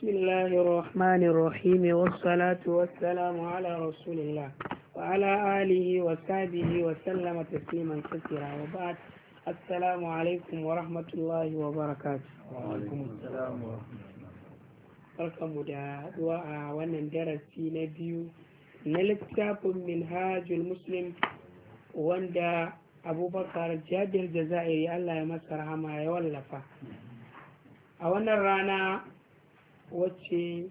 بسم الله الرحمن الرحيم والصلاة والسلام على رسول الله وعلى آله وصحبه وسلم تسليما كثيرا وبعد السلام عليكم ورحمة الله وبركاته. وعليكم السلام ورحمة الله. barkanmu da haɗuwa a wannan darasi na biyu na littafin minhajul muslim wanda abubakar jabir jazairi Allah ya masa rahama ya wallafa a wannan rana wacce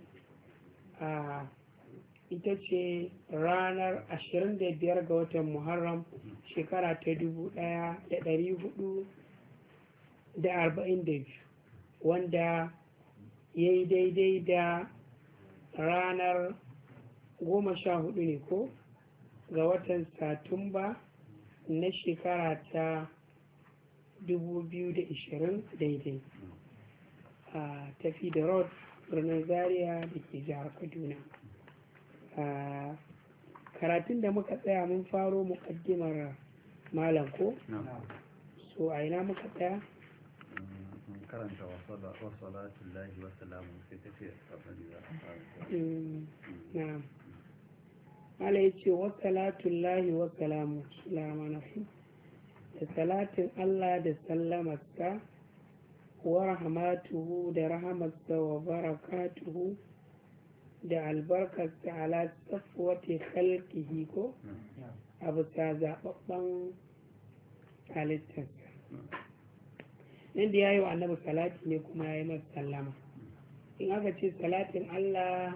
ita ce ranar 25 ga watan muharram shekara ta 1442 wanda ya yi daidai da ranar 14 ne ko ga watan satumba na shekara ta 2020 daidai a tafi da road birnin zaria da ke jihar kaduna. Karatun da muka tsaya mun faro muƙaddimar malam ko? So a ina muka tsaya? karanta wasalatun lahi wasalamu sai ta ce na mala ya ce wasalatun lahi wasalamu lamanafi da salatin Allah da sallamarsa wa rahmatuhu da rahamarsa wa barakatuhu da albarkarsa ala safwati khalqihi ko abu ta zaɓaɓɓen halittarsa inda ya yi wa annabi salati ne kuma ya yi masa sallama. In aka ce salatin Allah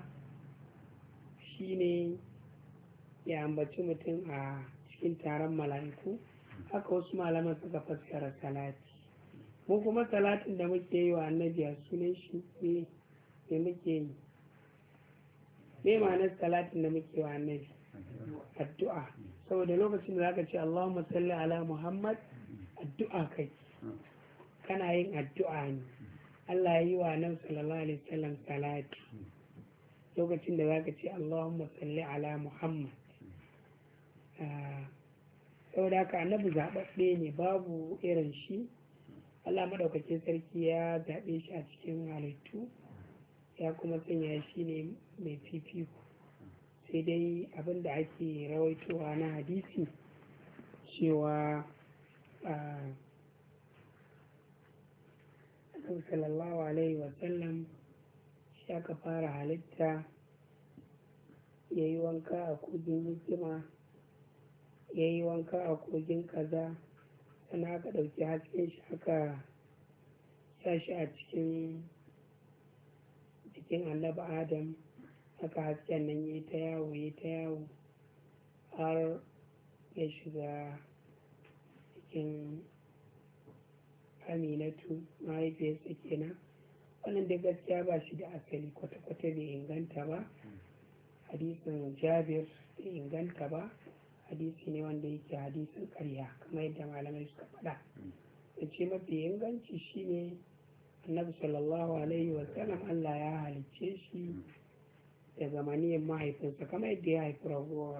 shine ya ambaci mutum a cikin taron mala'iku, haka wasu malaman suka fassara salati. Mu kuma salatin da muke yi wa annabi a sunan shi ne muke yi. Me ma'anar salatin da muke wa annabi? Addu'a. Saboda lokacin da zaka ce Allahumma salli ala Muhammad, addu'a kai. Kana yin addu'a ne. Allah ya yi wa nan sallallahu alaihi wasallam salati lokacin da zaka ce Allahumma salli ala Muhammad. Saboda haka annabi zaɓaɓɓe ne, babu irin shi. Allah maɗaukakin sarki ya zaɓe shi a cikin halittu ya kuma sanya shi ne mai fifiko. Sai dai abin da ake rawaitowa na hadisi cewa sallallahu alaihi wasallam shi aka fara halitta ya yi wanka a kogin hikima, ya yi wanka a kogin kaza, sannan aka ɗauki hasken shi aka sa shi a cikin jikin annabi adam, haka hasken nan ya ta yawo har ya shiga cikin aminatu mahaifiyarsa kenan. Wannan da gaskiya ba shi da asali, kwata-kwata bai inganta ba. Hadisin jabir bai inganta ba, hadisi ne wanda yake hadisin karya kamar yadda malamai suka faɗa. Da ce mafi inganci shine annabi sallallahu alaihi wasallam Allah ya halicce shi daga maniyin mahaifinsa kamar yadda ya haifi ragowar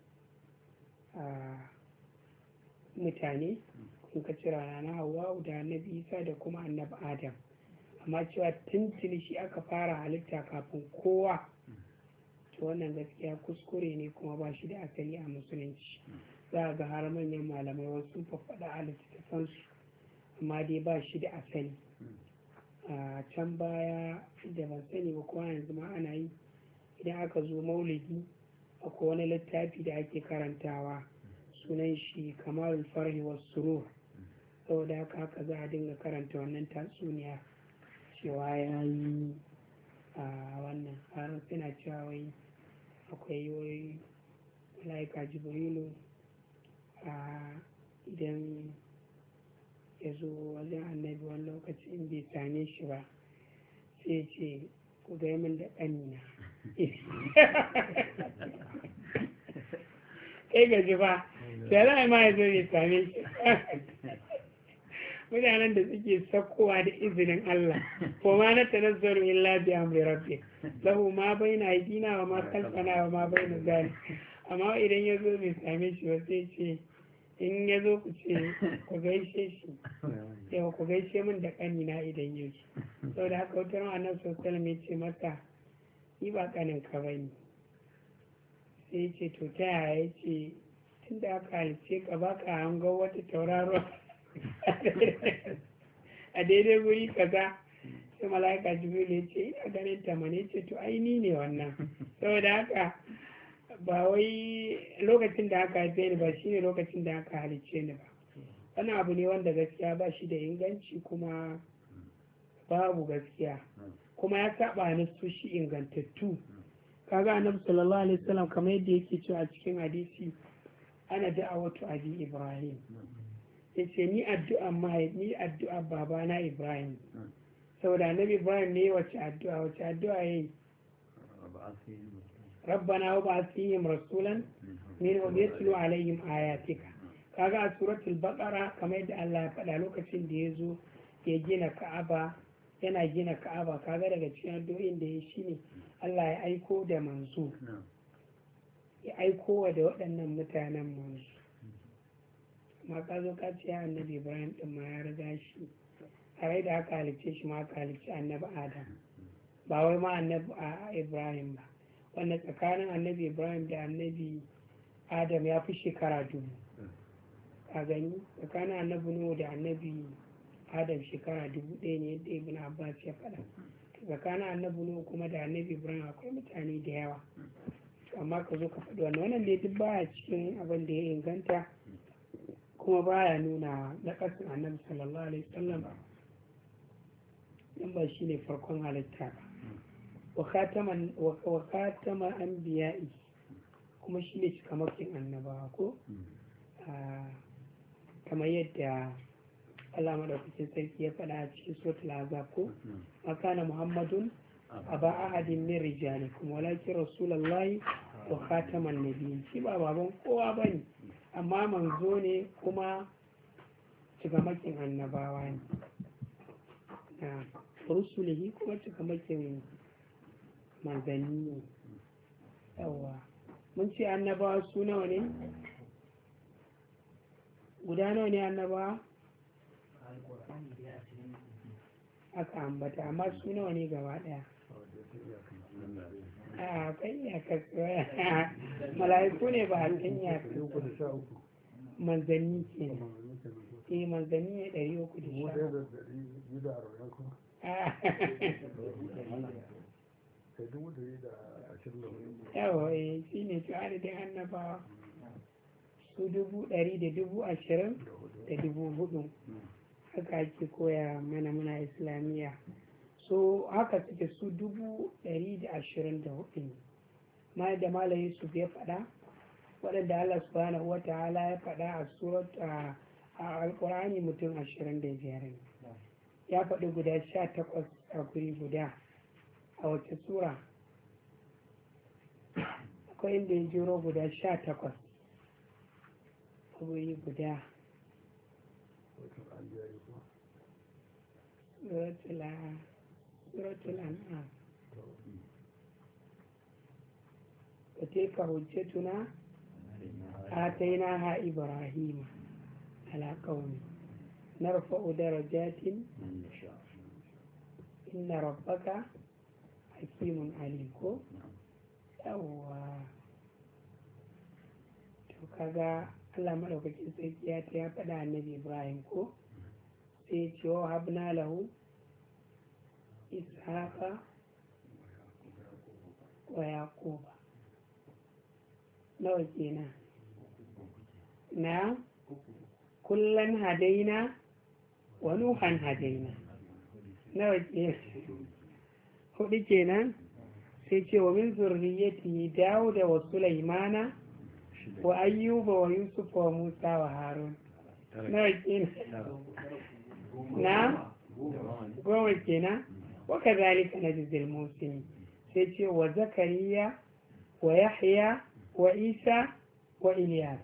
mutane in ka cira na Hawwa da annabi Isa da kuma annabi Adam, amma cewa tuntuni shi aka fara halitta kafin kowa, to wannan gaskiya kuskure ne kuma ba shi da asali a musulunci. Za a ga har manyan malamai wasu sun faɗa a littattafansu amma dai ba shi da asali. A can baya da ban sani ba kuma yanzu ma ana yi, idan aka zo maulidi akwai wani littafi da ake karantawa sunan shi kamalul farhi was surur. Saboda haka za a dinga karanta wannan tatsuniya cewa ya yi wannan har suna cewa wai akwai wai malaika jibrilu idan ya zo wajen annabi wani lokaci in bai same shi ba sai ce ku ga min da ƙanina. Kai gaji ba da za a ma ya zo bai same shi. Mutanen da suke sakkowa da izinin Allah ko ma na tanazzaru illa bi amri rabbi lahu ma baina aydina wa ma khalfana wa ma baina zalik. Amma idan ya zo bai same shi ba sai ce in ya zo ku ce ku gaishe shi yau ku gaishe min da ƙanina idan ya ci sau da haka wata ran annabi sallallahu ya ce masa ni ba ƙanin ka bane sai ya ce to ta yaya ya ce tun da aka halice ka ba ka hango wata tauraro a daidai guri kaza sai mala'ika jibril ya ce ina ganin ta mane ce to ai ni ne wannan saboda haka ba wai lokacin da aka haife ni ba shine lokacin da aka halicce ni ba wannan abu ne wanda gaskiya ba shi da inganci kuma babu gaskiya kuma ya saba nasoshi ingantattu kaga annabi sallallahu alaihi wasallam kamar yadda yake cewa a cikin hadisi ana da'awatu abi ibrahim yace ni addu'a babana ibrahim saboda annabi ibrahim ne wace addu'a yayi rabbana wa ba'ath fihim rasulan minhum yatlu alaihim ayatika kaga a suratul baqara kamar yadda Allah ya faɗa lokacin da ya zo ya gina ka'aba yana gina ka'aba kaga daga cikin addu'o'in da ya shine Allah ya aiko da manzo ya aiko wa da waɗannan mutanen manzo ma ka zo ka ce annabi ibrahim din ma ya riga shi a rai da aka halicce shi ma aka halicce annabi adam ba wai ma annabi ibrahim ba wanda tsakanin annabi ibrahim da annabi adam ya fi shekara 1000 a gani tsakanin annabi nuhu da annabi adam shekara 1000 ne yadda ibn abbas ya faɗa tsakanin annabi nuhu kuma da annabi ibrahim akwai mutane da yawa amma ka zo ka faɗi wannan dai duk baya cikin abin da ya inganta kuma baya nuna na ƙasar annabi sallallahu alaihi wasallam dan ba shine farkon halitta ba wa khatama anbiya'i kuma shine cikamakin annabawa ko kamar yadda Allah madaukakin sarki ya faɗa a cikin suratul azab ko makana muhammadun aba ahadin min rijalikum walakin rasulullahi wa khataman nabiyyin shi ba baban kowa bane amma manzo ne kuma cikamakin annabawa ne na rusulihi kuma cikamakin manzanni ne yawa mun ce annabawa su nawa ne guda nawa ne annabawa aka ambata amma su nawa ne gaba daya a kan iyakar mala'iku ne ba a kan iyakar manzanni ke ne manzanni ne 310 yawa shi ne su adadin annabawa su 100,020,000 haka ake koya mana muna islamiyya so haka suke su 124 ne ma da malam yusuf ya faɗa waɗanda Allah subhanahu wa ta'ala ya faɗa a surat a alƙur'ani mutum 25 ne ya faɗi guda 18 a guri guda a wace sura akwai inda ya jiro guda 18 a guri guda suratul an'am وتلك حجتنا آتيناها إبراهيم على قومه نرفع درجات إن ربك حكيم عليم to kaga Allah madaukakin sarki ya faɗa annabi Ibrahim ko sai ce wa habna lahu ishaqa wa yaquba nawa kenan na kullan hadaina wa nuhan hadaina nawa kenan 4 kenan sai ce wa min zurriyyati dauda wa sulaimana wa ayyuba wa yusuf wa musa wa harun nawa kenan na 10 kenan wa kadhalika najzil muslimin sai ce wa zakariya wa yahya wa isa wa iliyas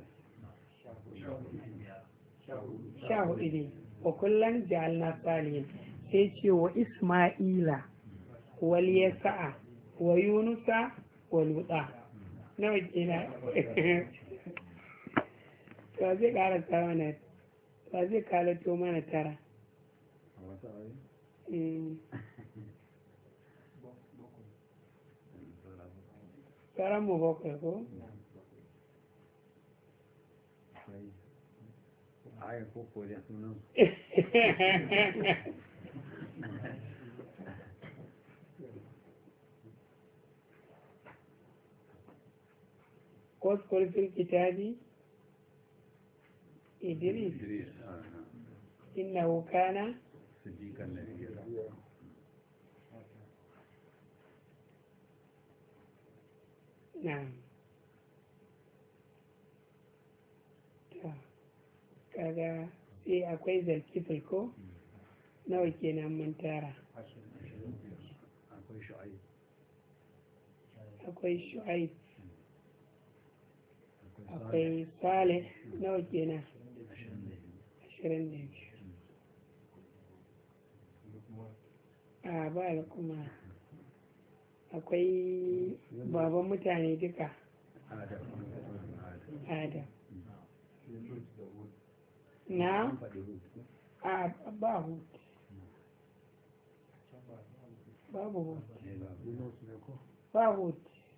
14 ne wa kullum ja'alna salihin sai ce wa isma'ila wal yasa'a wa yunusa wa luta nawa kenan to zai karanta mana ba zai kalato mana tara. a wasu ayoyi Tsaron mu bakwai ko? akwai aya ko kodin sunan واذكر في الكتاب إدريس Idris إنه كان siddiqan nabiyya نعم kaga sai akwai zalkifil ko nawa kenan mun tara akwai shu'aib akwai shu'aib akwai salih nawa kenan 22 a ba kuma akwai baban mutane duka adam adam na a ba hut babu hut ba hut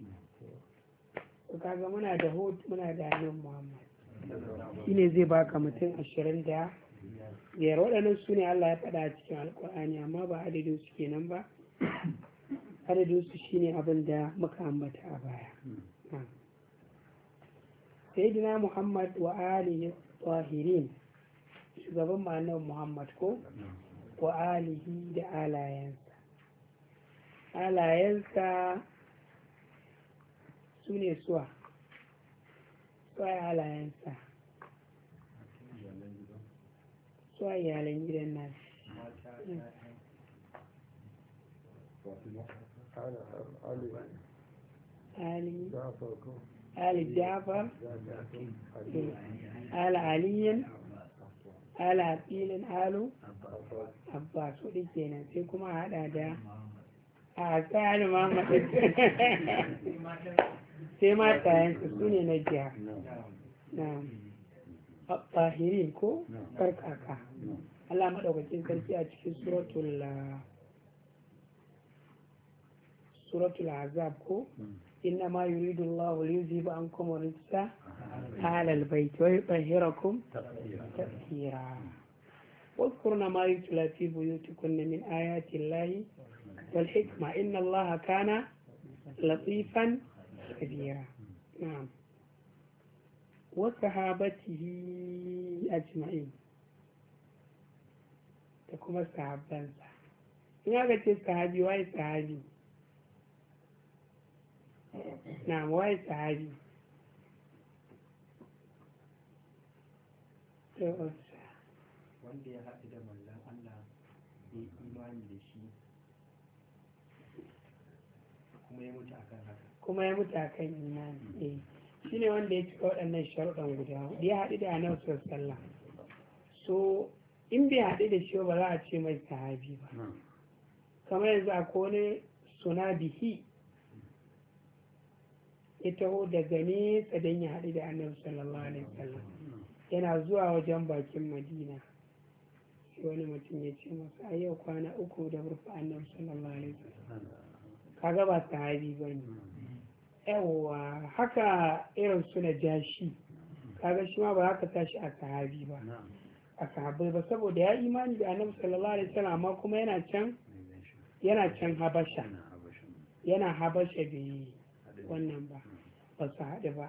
kaga muna da hut muna da hannun muhammad shine zai baka mutum 25 waɗannan su ne Allah ya faɗa a cikin alkur'ani amma ba adadin su kenan ba adadin su shine abin da muka ambata a baya sayyidina muhammad wa alihi tahirin shugaban ma'anar muhammad ko wa alihi da alayensa su ne suwa alayensa suwa iyalan gidan nasu Ali Jafar Ali Aliyin Ali Aqilin Alu Abbas hudu kenan sai kuma hada da a tsari Muhammad sai matayensu su ne na jiya na tahirin ko karkaka Allah maɗaukakin sarki a cikin suratul azab ko inna ma yuridu Allah liyuzhiba ankum rijsa ahlal bayt wa yutahhirakum tatheera واذكرن ما يتلى في بيوتكن من آيات الله والحكمة إن الله كان لطيفا خبيرا نعم وصحابته أجمعين تكون صحابان إن هذا صحابي واي صحابي نعم واي صحابي wanda ya haɗu da mallan Allah ya yi imani da shi kuma ya mutu akan haka kuma ya mutu akan imani shi ne wanda ya cika waɗannan sharuɗan guda hudu ya haɗu da annabi sallallahu so in bai haɗu da shi ba za a ce mai sahabi ba kamar yanzu akwai wani suna bihi ya taho daga nesa don ya haɗu da annabi sallallahu alaihi wasallam yana zuwa wajen bakin madina sai wani mutum ya ce masa a yau kwana uku da rufe annabi sallallahu alaihi wasallam kaga ba sahabi ba ne yawwa haka irin su na jashi kaga shi ma ba haka tashi a sahabi ba a sahabbai ba saboda ya imani da annabi sallallahu alaihi wasallam amma kuma yana can habasha yana habasha bai wannan ba ba su haɗu ba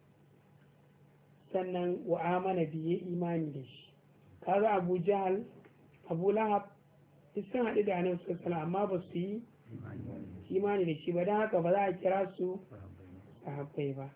sannan wa amana biye imani da shi kaga abu jahal abu lahab sun haɗu da annabi sallallahu alaihi wasallam amma ba su yi imani da shi ba don haka ba za a kira su sahabbai ba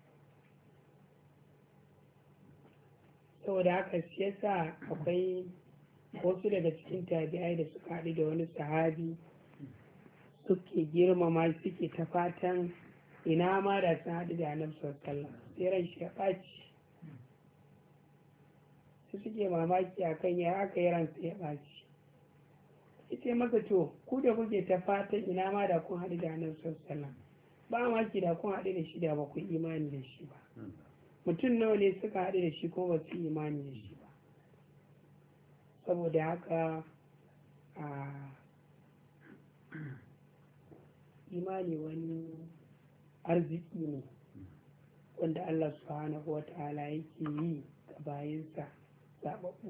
saboda haka shi yasa akwai wasu daga cikin tabi'ai da suka haɗu da wani sahabi suke girmama suke ta fatan ina ma da sun haɗu da annabi sallallahu alaihi wasallam sai ran shi ya ɓaci su suke mamaki akan ya aka yi ransa ya ɓaci ita masa to ku da kuke ta fatan ina ma da kun haɗu da annabi sallallahu alaihi wasallam ba maki da kun haɗu da shi da ba ku imani da shi ba mutum nawa ne suka haɗu da shi kuma ba su yi imani da shi ba. Saboda haka imani wani arziki ne wanda Allah subhanahu wa ta'ala yake yi ga bayansa zaɓaɓɓu.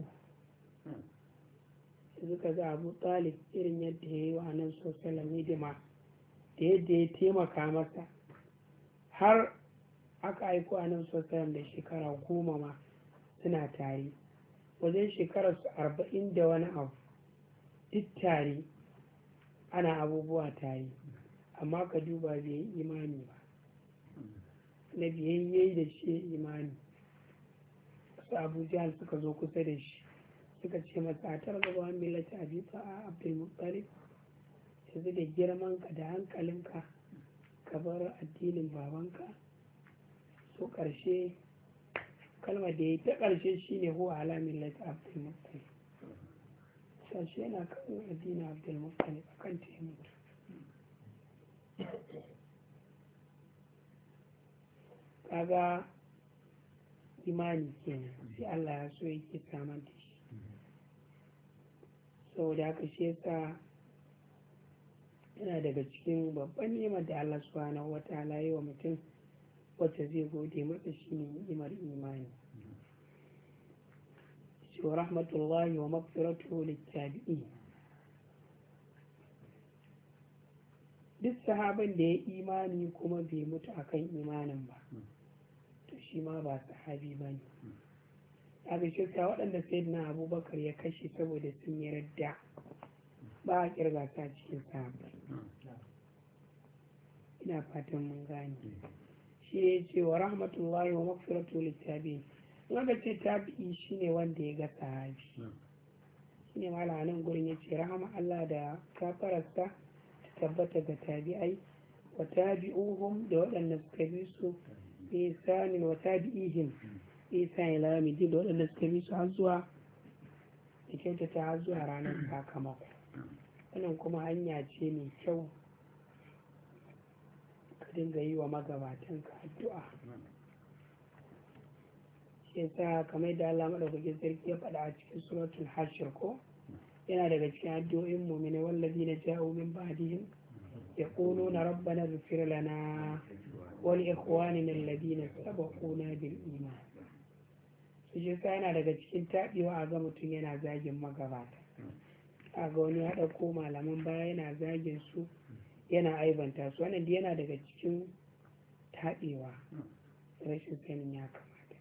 Yanzu ka ga Abu Talib irin yadda ya yi wa nan sosalam hidima da yadda ya taimaka masa har aka aiko a nan sosalam da shekara 10 ma suna tare, wajen shekararsu 40 da wani abu duk tare ana abubuwa tare, amma ka duba bai yi imani ba. Na biyayye da shi imani. Wasu Abu Jahal suka zo kusa da shi suka ce masa a targaba wani millata a bisa a Abdulmuttalib, yanzu da girmanka da hankalinka ka bar addinin babanka. So ƙarshe kalmar da ya yi ta ƙarshe shine huwa ala millata Abdulmuttalib, sashi yana kan addinin Abdulmuttalib akan ta mutu. Kaga imani kenan sai Allah ya so yake samar da shi. Saboda haka shi yasa yana daga cikin babban ni'imar da Allah subhanahu wa ta'ala yi wa mutum wacce zai gode masa shine ni'imar imani. Shi wa rahmatullahi wa maghfiratuhu littabi'in. Duk sahaban da ya imani kuma bai mutu akan imanin ba, to shi ma ba sahabi ba ne. A shi sa waɗanda sayyidina Abubakar ya kashe saboda sun yi radda ba a kirga ta cikin sahabbai. Ina fatan mun gane. Shi ne ce wa rahmatullahi wa maghfiratu littabi'in. In aka ce tabi'i shine wanda ya ga sahabi. Shine malamin gurin ya ce rahama Allah da kafararsa tabbata ga tabi'ai wa tabi'uhum da waɗanda suka bi su isanin wa tabi'ihim isanin lamidi da waɗanda suka bi su har zuwa da kyautata har zuwa ranar sakamako. Wannan kuma hanya ce mai kyau ka dinga yi wa magabatanka addu'a. Shi yasa kamar da Allah madaukakin sarki ya faɗa a cikin suratul Hashir ko yana daga cikin addu'o'in mu'mini wallazina ja'u min ba'dihim yaquluna rabbana ighfir lana wa li ikhwanina alladhina sabaquna bil iman. Shi yasa yana daga cikin tabewa a ga mutum yana zagin magabata. A ga wani ya ɗauko malaman baya yana zagin su yana aibanta su, wannan yana daga cikin tabewa, rashin sanin ya kamata.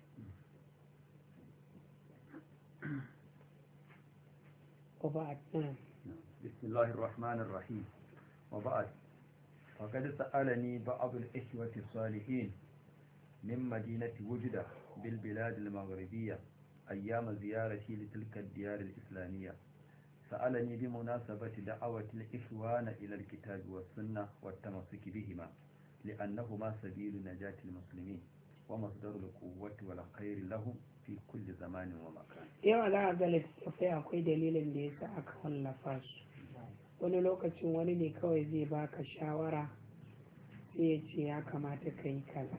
وبعد نعم. بسم الله الرحمن الرحيم. وبعد فقد سألني بعض الإخوة الصالحين من مدينة وجدة بالبلاد المغربية أيام زيارتي لتلك الديار الإسلامية. سألني بمناسبة دعوة الإخوان إلى الكتاب والسنة والتمسك بهما لأنهما سبيل نجاة المسلمين ومصدر القوة والخير لهم fi kulli zamanin wa makan. Yawa za a ga littattafai akwai dalilin da ya sa aka wallafa su. Wani lokacin wani ne kawai zai baka shawara sai ya ce ya kamata ka yi kaza.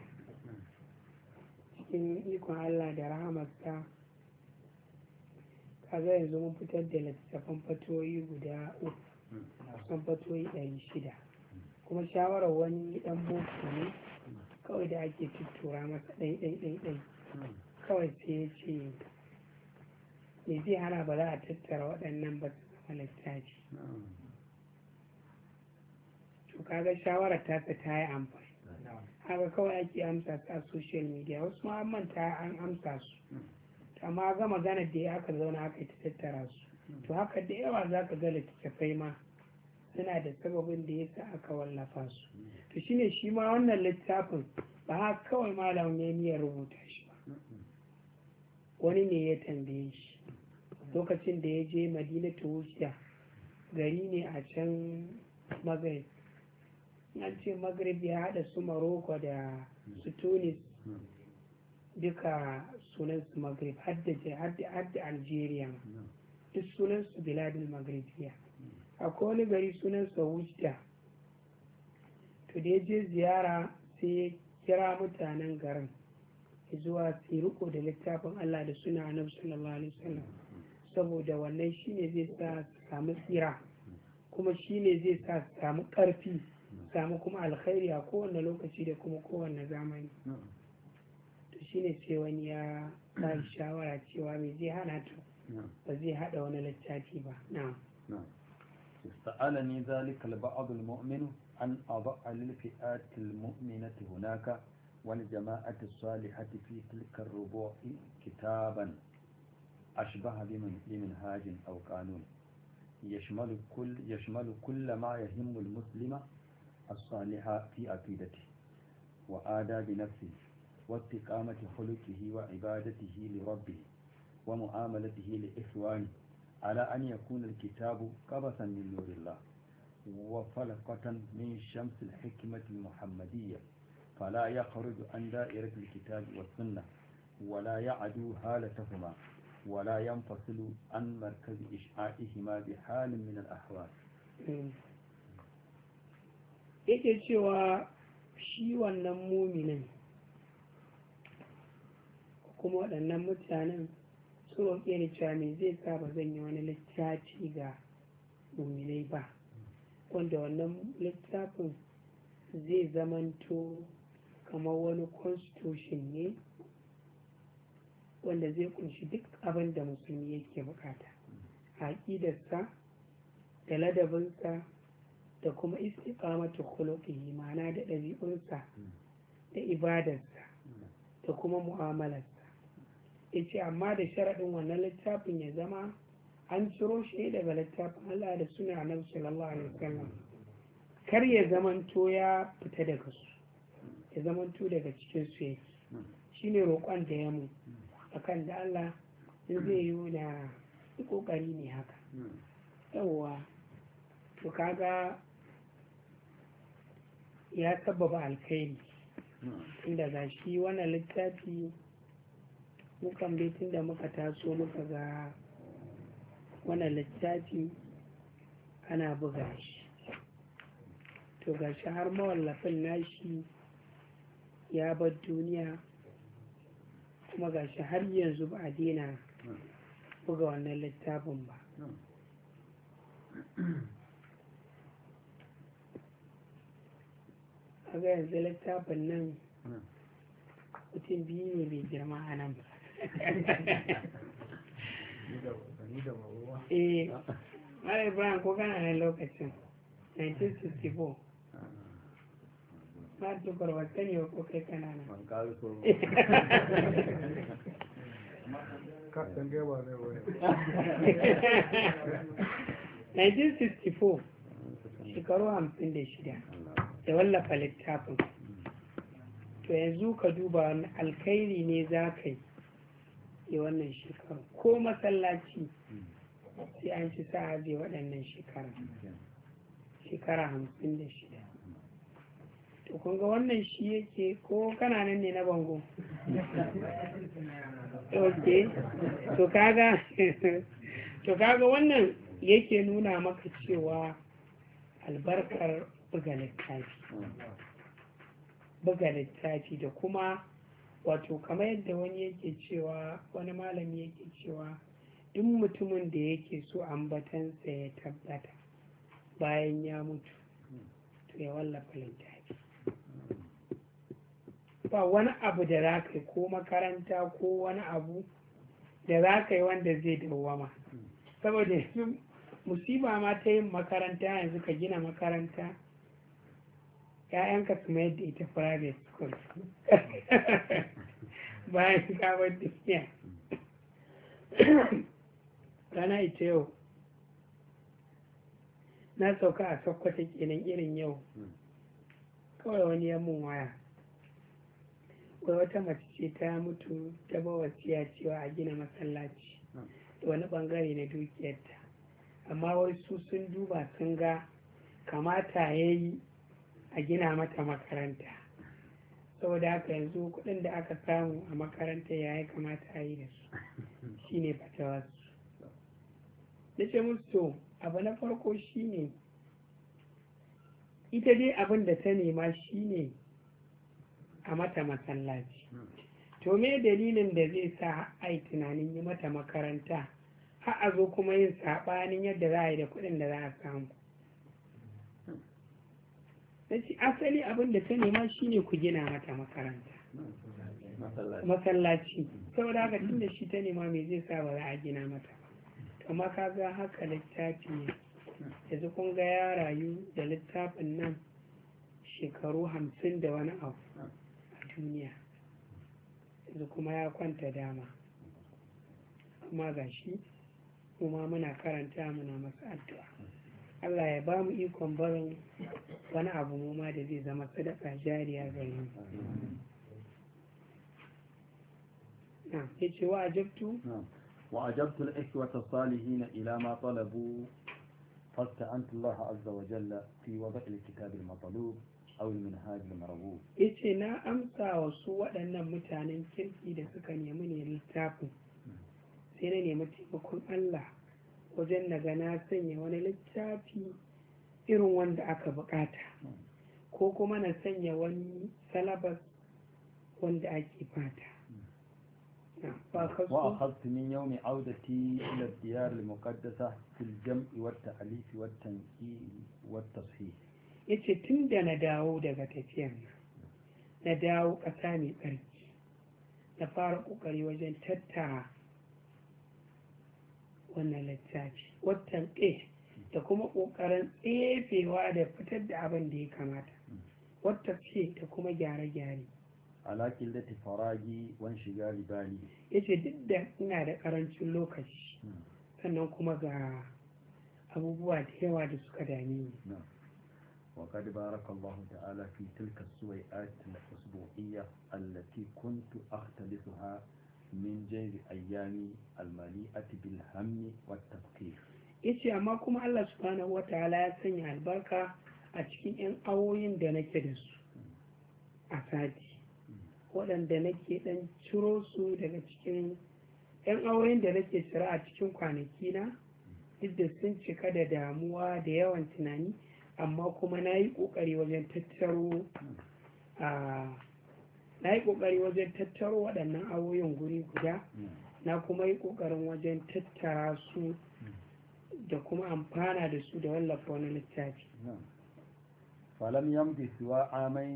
Cikin ikon Allah da rahamarsa kaga yanzu mun fitar da littattafan fatoyi guda 3, kusan fatoyi 600. Kuma shawarar wani dan boko ne kawai da ake tuttura masa ɗai. Kawai sai ya ce me zai hana ba za a tattara waɗannan ba su zama littafi. To kaga shawarar tasa ta yi amfani. Haka kawai ake amsa su a social media, wasu ma an manta an amsa su, amma ga magana da ya aka zauna aka yi ta tattara su. To haka da yawa za ka ga littattafai ma suna da sababin da ya sa aka wallafa su. To shine shi ma wannan littafin ba haka kawai malam ya niyyar rubuta shi ba. Wani ne ya tambaye shi lokacin da ya je Madinatu Wujda, gari ne a can Maghrib. An ce Maghrib ya haɗa su Morocco da su Tunis, duka sunansu Maghrib, hadda Algeria, duk sunansu biladul Maghribiya. Akwai wani gari sunansa Wujda. To da ya je ziyara sai ya kira mutanen garin zuwa su riko da littafin Allah da suna annabi sallallahu alaihi wasallam, saboda wannan shine zai sa su samu tsira, kuma shine zai sa su samu ƙarfi, samu kuma alkhairi a kowane lokaci da kuma kowane zamani. To shine sai wani ya ba shawara cewa me zai hana to ba zai hada wani littafi ba. na'am سألني ذلك البعض المؤمن أن أضع للفئات المؤمنة هناك والجماعة الصالحة في تلك الربوع كتابا أشبه بمنهاج أو قانون يشمل كل ما يهم المسلم الصالح في عقيدته وآداب نفسه واستقامة خلقه وعبادته لربه ومعاملته لإخوانه، على أن يكون الكتاب قبسا من نور الله وفلقة من شمس الحكمة المحمدية، فلا يخرج عن دائرة الكتاب والسنة ولا يعدو هالتهما ولا ينفصل عن مركز إشعاعهما بحال من الأحوال. yake cewa shi wannan muminin kuma waɗannan mutanen su roƙe ni cewa me zai sa ba zan yi wani littafi ga muminai ba, wanda wannan littafin zai zamanto kamar wani constitution ne wanda zai kunshi duk abin da musulmi yake bukata a aƙidarsa da ladabinsa da kuma istiqamatu khuluqihi, ma'ana da ɗabi'unsa da ibadarsa da kuma mu'amalarsa. yace amma da sharaɗin wannan littafin ya zama an ciro shi daga littafin Allah da suna Annabi sallallahu alaihi wasallam, kar ya zamanto ya fita daga su, ya zamanto daga cikin su yake. Shine roƙon da ya mu akan da Allah in zai yi da kokari ne haka. Yawwa to kaga ya sababa alkhairi, inda ga shi wannan littafi mukan bai tun da muka taso muka ga wannan littafi ana buga shi, to ga shi har mawallafin nashi ya bar duniya, kuma ga shi har yanzu ba a daina buga wannan littafin ba. a ga yanzu littafin nan mutum biyu ne bai girma a nan ba. Mara Ibrahim ko kana nan lokacin 1964 ma tukar wata ne ko kai kana nan. kasan gaba ne wani 1964 shekaru 56 da wallafa littafin. To yanzu ka duba wani alkhairi ne za ka yi wannan shekaru, ko masallaci sai an ci sa'a zai waɗannan shekara 56. To kun ga wannan shi yake ko kananan ne na bango. Ok, to kaga wannan yake nuna maka cewa albarkar buga littafi da kuma wato kamar yadda wani yake cewa, wani malami yake cewa duk mutumin da yake so ambatansa ya tabbata bayan ya mutu to ya wallafa littafi. ba wani abu da za ka yi ko makaranta ko wani abu da za ka yi wanda zai dawwama, saboda yanzu musiba ma ta yin makaranta, yanzu ka gina makaranta ‘ya'yanka su mayar da ita private school bayan kawar duniya. rana ita yau na sauka a Sokoto kenan irin yau, kawai wani ya mun waya wai wata mace ce ta mutu ta ba wasiya cewa a gina masallaci da wani bangare na dukiyarta, amma wai su sun duba sun ga kamata ya yi a gina mata makaranta, saboda haka yanzu kuɗin da aka samu a makaranta ya yi kamata a yi da su, shine fatawarsu. na ce musu to abu na farko shine ita dai abin da ta nema shine a mata masallaci, to me dalilin da zai sa ai tunanin yi mata makaranta har a zo kuma yin saɓanin yadda za a yi da kuɗin da za a samu? na ce asali abin da ta nema shine ku gina mata makaranta, masallaci, saboda haka tun da shi ta nema me zai sa ba za a gina mata ba. amma ka ga haka littafi ne, yanzu kun ga ya rayu da littafin nan shekaru 50 da wani abu a duniya, yanzu kuma ya kwanta dama, amma ga shi kuma muna karanta muna masa addu'a. Allah ya ba mu ikon barin wani abu mu ma da zai zama sadaka jariya gare mu. na yace wa ajabtu وأجبت الإخوة الصالحين إلى ما طلبوا فاستعنت الله عز وجل في وضع الكتاب المطلوب أو المنهاج المرغوب. yace na amsa wa su waɗannan mutanen kirki da suka nemi ne littafin, sai na nemi taimakon Allah wajen naga na sanya wani littafi irin wanda aka bukata, ko kuma na sanya wani salabas wanda ake fata. وأخذت من يوم عودتي إلى الديار المقدسة في الجمع والتأليف والتنقيح والتصحيح. yace tun da na dawo daga tafiyar na dawo ƙasa mai tsarki, na fara ƙoƙari wajen tattara wannan littafi, watan da kuma ƙoƙarin tsefewa da fitar da abin da ya kamata, wata ce da kuma gyare-gyare. ala qillati faragi wan shigali bali. yace duk da ina da karancin lokaci sannan kuma ga abubuwa da yawa da suka dame ni. وقد بارك الله تعالى في تلك السويئات الأسبوعية التي كنت أختلفها من جيب أيامي المليئة بالهم والتفكير. yace amma kuma Allah subhanahu wa ta'ala ya sanya albarka a cikin 'yan awoyin da nake da su a sati, waɗanda nake ɗan ciro su daga cikin 'yan awoyin da nake cira a cikin kwanaki na, duk da sun cika da damuwa da yawan tunani, amma kuma na yi ƙoƙari wajen tattaro waɗannan awoyin guri guda, na kuma yi ƙoƙarin wajen tattara su da kuma amfana da su da wallafa wani littafi. falam yamdi suwa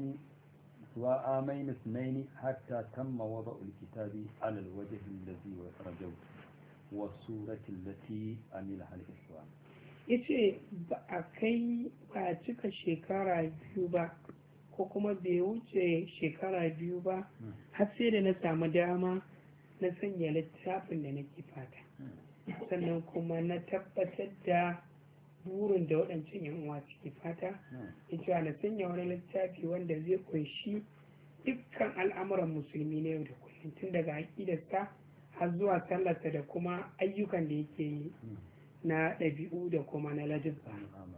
amain اثنين حتى تم وضع الكتاب على الوجه الذي رجوت والصورة التي عملها الإخوان. yace ba a cika shekara biyu ba, ko kuma bai wuce shekara biyu ba, har sai da na samu dama na sanya littafin da nake fata, sannan kuma na tabbatar da burin da waɗancan yan uwa suke fata, ya na sanya wani littafi wanda zai kunshi dukkan al'amuran musulmi na yau da kullum, tun daga aƙidarsa har zuwa sallarsa da kuma ayyukan da yake yi na ɗabi'u da kuma na ladabba.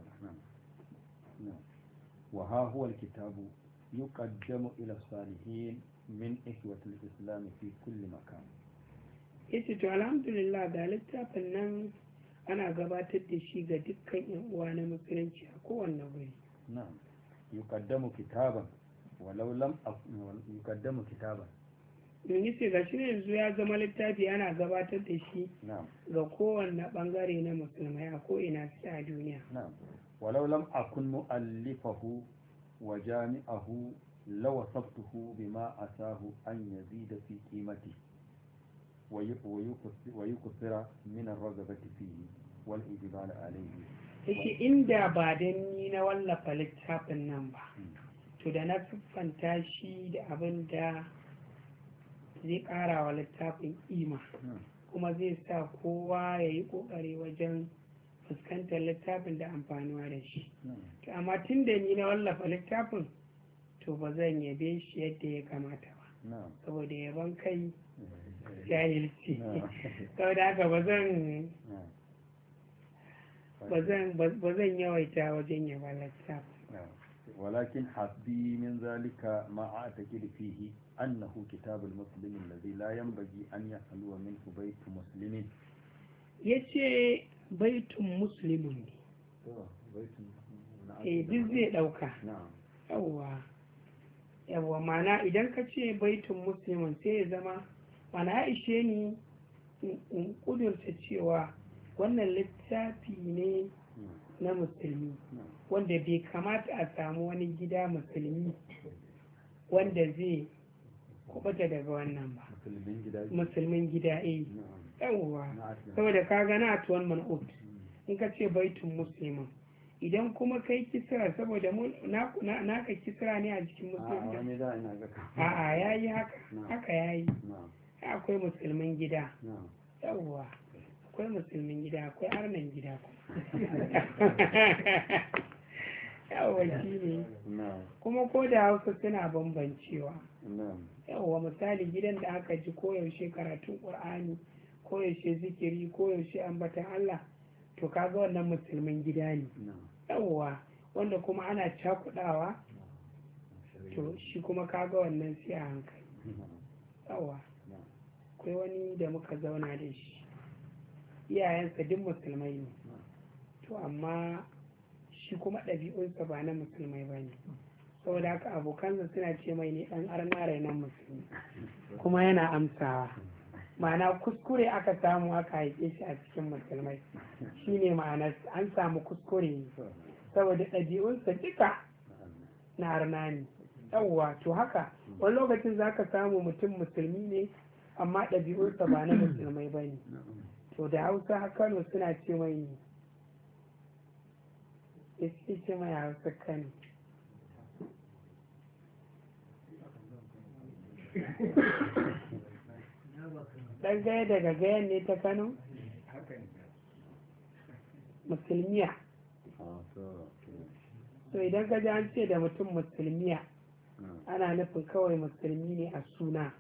وها هو الكتاب يقدم إلى الصالحين من إخوة الإسلام في كل مكان. yace to alhamdulillah ga littafin nan ana gabatar da shi ga dukkan yan uwa na musulunci a kowanne wuri. na'am yuqaddamu kitaban walau lam yuqaddamu kitaban. don yace ga shi yanzu ya zama littafi ana gabatar da shi ga kowanne bangare na musulmai a ko ina su a duniya. na'am walau lam akun mu'allifahu wa jami'ahu law wasaftuhu bima asahu an yazida fi qimati ويكثر من الرغبة فيه والإجبال عليه. yake inda ba dan ni na wallafa littafin nan ba, to da na siffanta shi da abin da zai ƙara wa littafin ƙima, kuma zai sa kowa ya yi ƙoƙari wajen fuskantar littafin da amfanuwa da shi. To amma tun da ni na wallafa littafin, to ba zan yabe shi yadda ya kamata ba, saboda yaban kai jahilci, saboda haka ba zan yawaita wajen yaba littafin. ولكن حسبي من ذلك ما أعتقد فيه أنه كتاب المسلم الذي لا ينبغي أن يخلو منه بيت مسلم. yace baitun muslimun ne, duk zai ɗauka. yawwa yawa mana idan ka ce baitun muslimin sai ya zama mana ya ishe ni in kudurta cewa wannan littafi ne na musulmi wanda bai kamata a samu wani gida musulmi wanda zai kubuta daga wannan ba. Musulmin gida yawwa saboda ka gana a tuwon man'ut in ka ce baitun muslimin idan kuma kai kisra saboda naka kisra ne a jikin musulmi a'a ya yi haka ya yi akwai musulmin gida yawwa akwai musulmin gida akwai arnan gida yawwa shi ne kuma ko da hausa suna bambancewa yawwa misali gidan da aka ji koyaushe karatun ƙur'ani koyaushe zikiri koyaushe ambatan Allah to kaga wannan musulmin gida ne yawwa wanda kuma ana cakudawa to shi kuma kaga wannan sai a hankali yawwa akwai wani da muka zauna da shi iyayensa duk musulmai ne to amma shi kuma ɗabi'unsa ba na musulmai ba ne saboda haka abokansa suna ce mai ne ɗan arna rainon musulmi kuma yana amsawa ma'ana kuskure aka samu aka haife shi a cikin musulmai shine ma'ana an samu kuskure ne saboda ɗabi'unsa duka na arna ne yawwa to haka wani lokacin za ka samu mutum musulmi ne amma ɗabi'unsa ba na musulmai ba ne to da hausa kano suna ce mai ne ya ce mai hausa kano ɗan gaya daga gayan ne ta kano musulmiya so idan ka ji an ce da mutum musulmiya ana nufin kawai musulmi ne a suna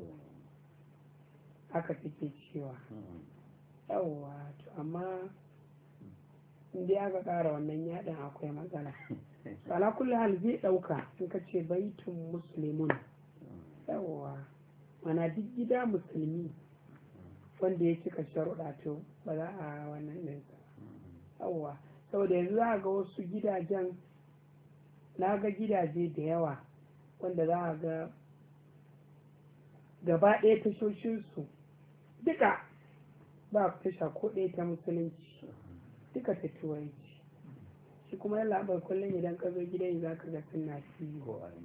haka take cewa yawwa to amma inda aka ƙara wannan yaɗin akwai matsala ala kulli hal zai ɗauka in ka ce baitun muslimun yawwa mana duk gida musulmi wanda ya cika sharuɗa to ba za a wannan ɗinsa yawwa saboda yanzu za ga wasu gidajen na ga gidaje da yawa wanda za a ga gaba ɗaya tashoshinsu duka ba tasha ko ɗaya ta musulunci duka ta turanci shi kuma yana bai kullum idan ka zo gidan za ka ga suna tv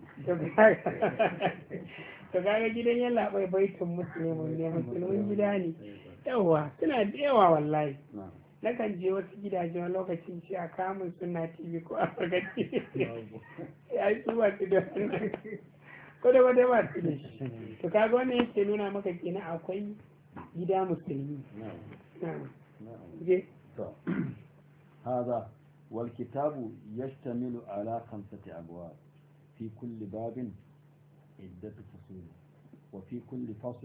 to kaga gidan yan labai baitun musulmin ne musulmin gida ne yawa suna da yawa wallahi nakan je wasu gidaje wani lokacin ce a kamun suna tv ko a fagaci ya yi su ba su da wannan ko da wadda ba su da shi to kaga wannan yake nuna maka kenan akwai gida musulmi هذا والكتاب يشتمل على 5 أبواب في كل باب عدة فصول وفي كل فصل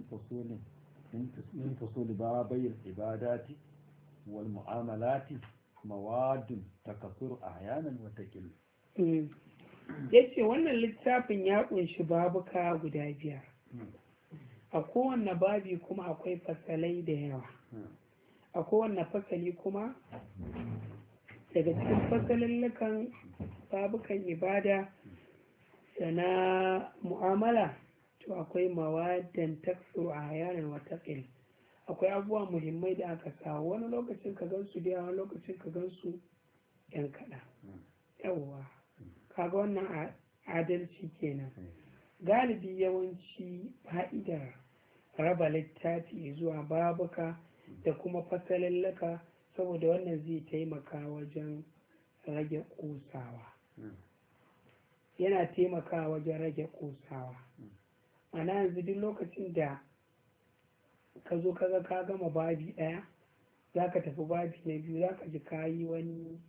من فصول بابي العبادات والمعاملات مواد تكثر أحيانا وتقل. yace wannan littafin ya kunshi babuka guda 5 a kowanne babi kuma akwai fasalai da yawa a kowanne fasali kuma daga cikin fasalin babukan ibada da na mu'amala to akwai mawadan taksuru a hayanan watakil akwai abubuwa muhimmai da aka sa wani lokacin ka gansu da yawa lokacin ka gansu yan kaɗa yawwa kaga wannan adalci kenan galibi yawanci fa'idar raba littafi zuwa babuka da kuma fasalallaka saboda wannan zai taimaka wajen rage kosawa yana taimakawa wajen rage kosawa ana yanzu duk lokacin da ka zo kaga ka gama babi ɗaya za ka tafi babi na biyu za ka ji ka yi wani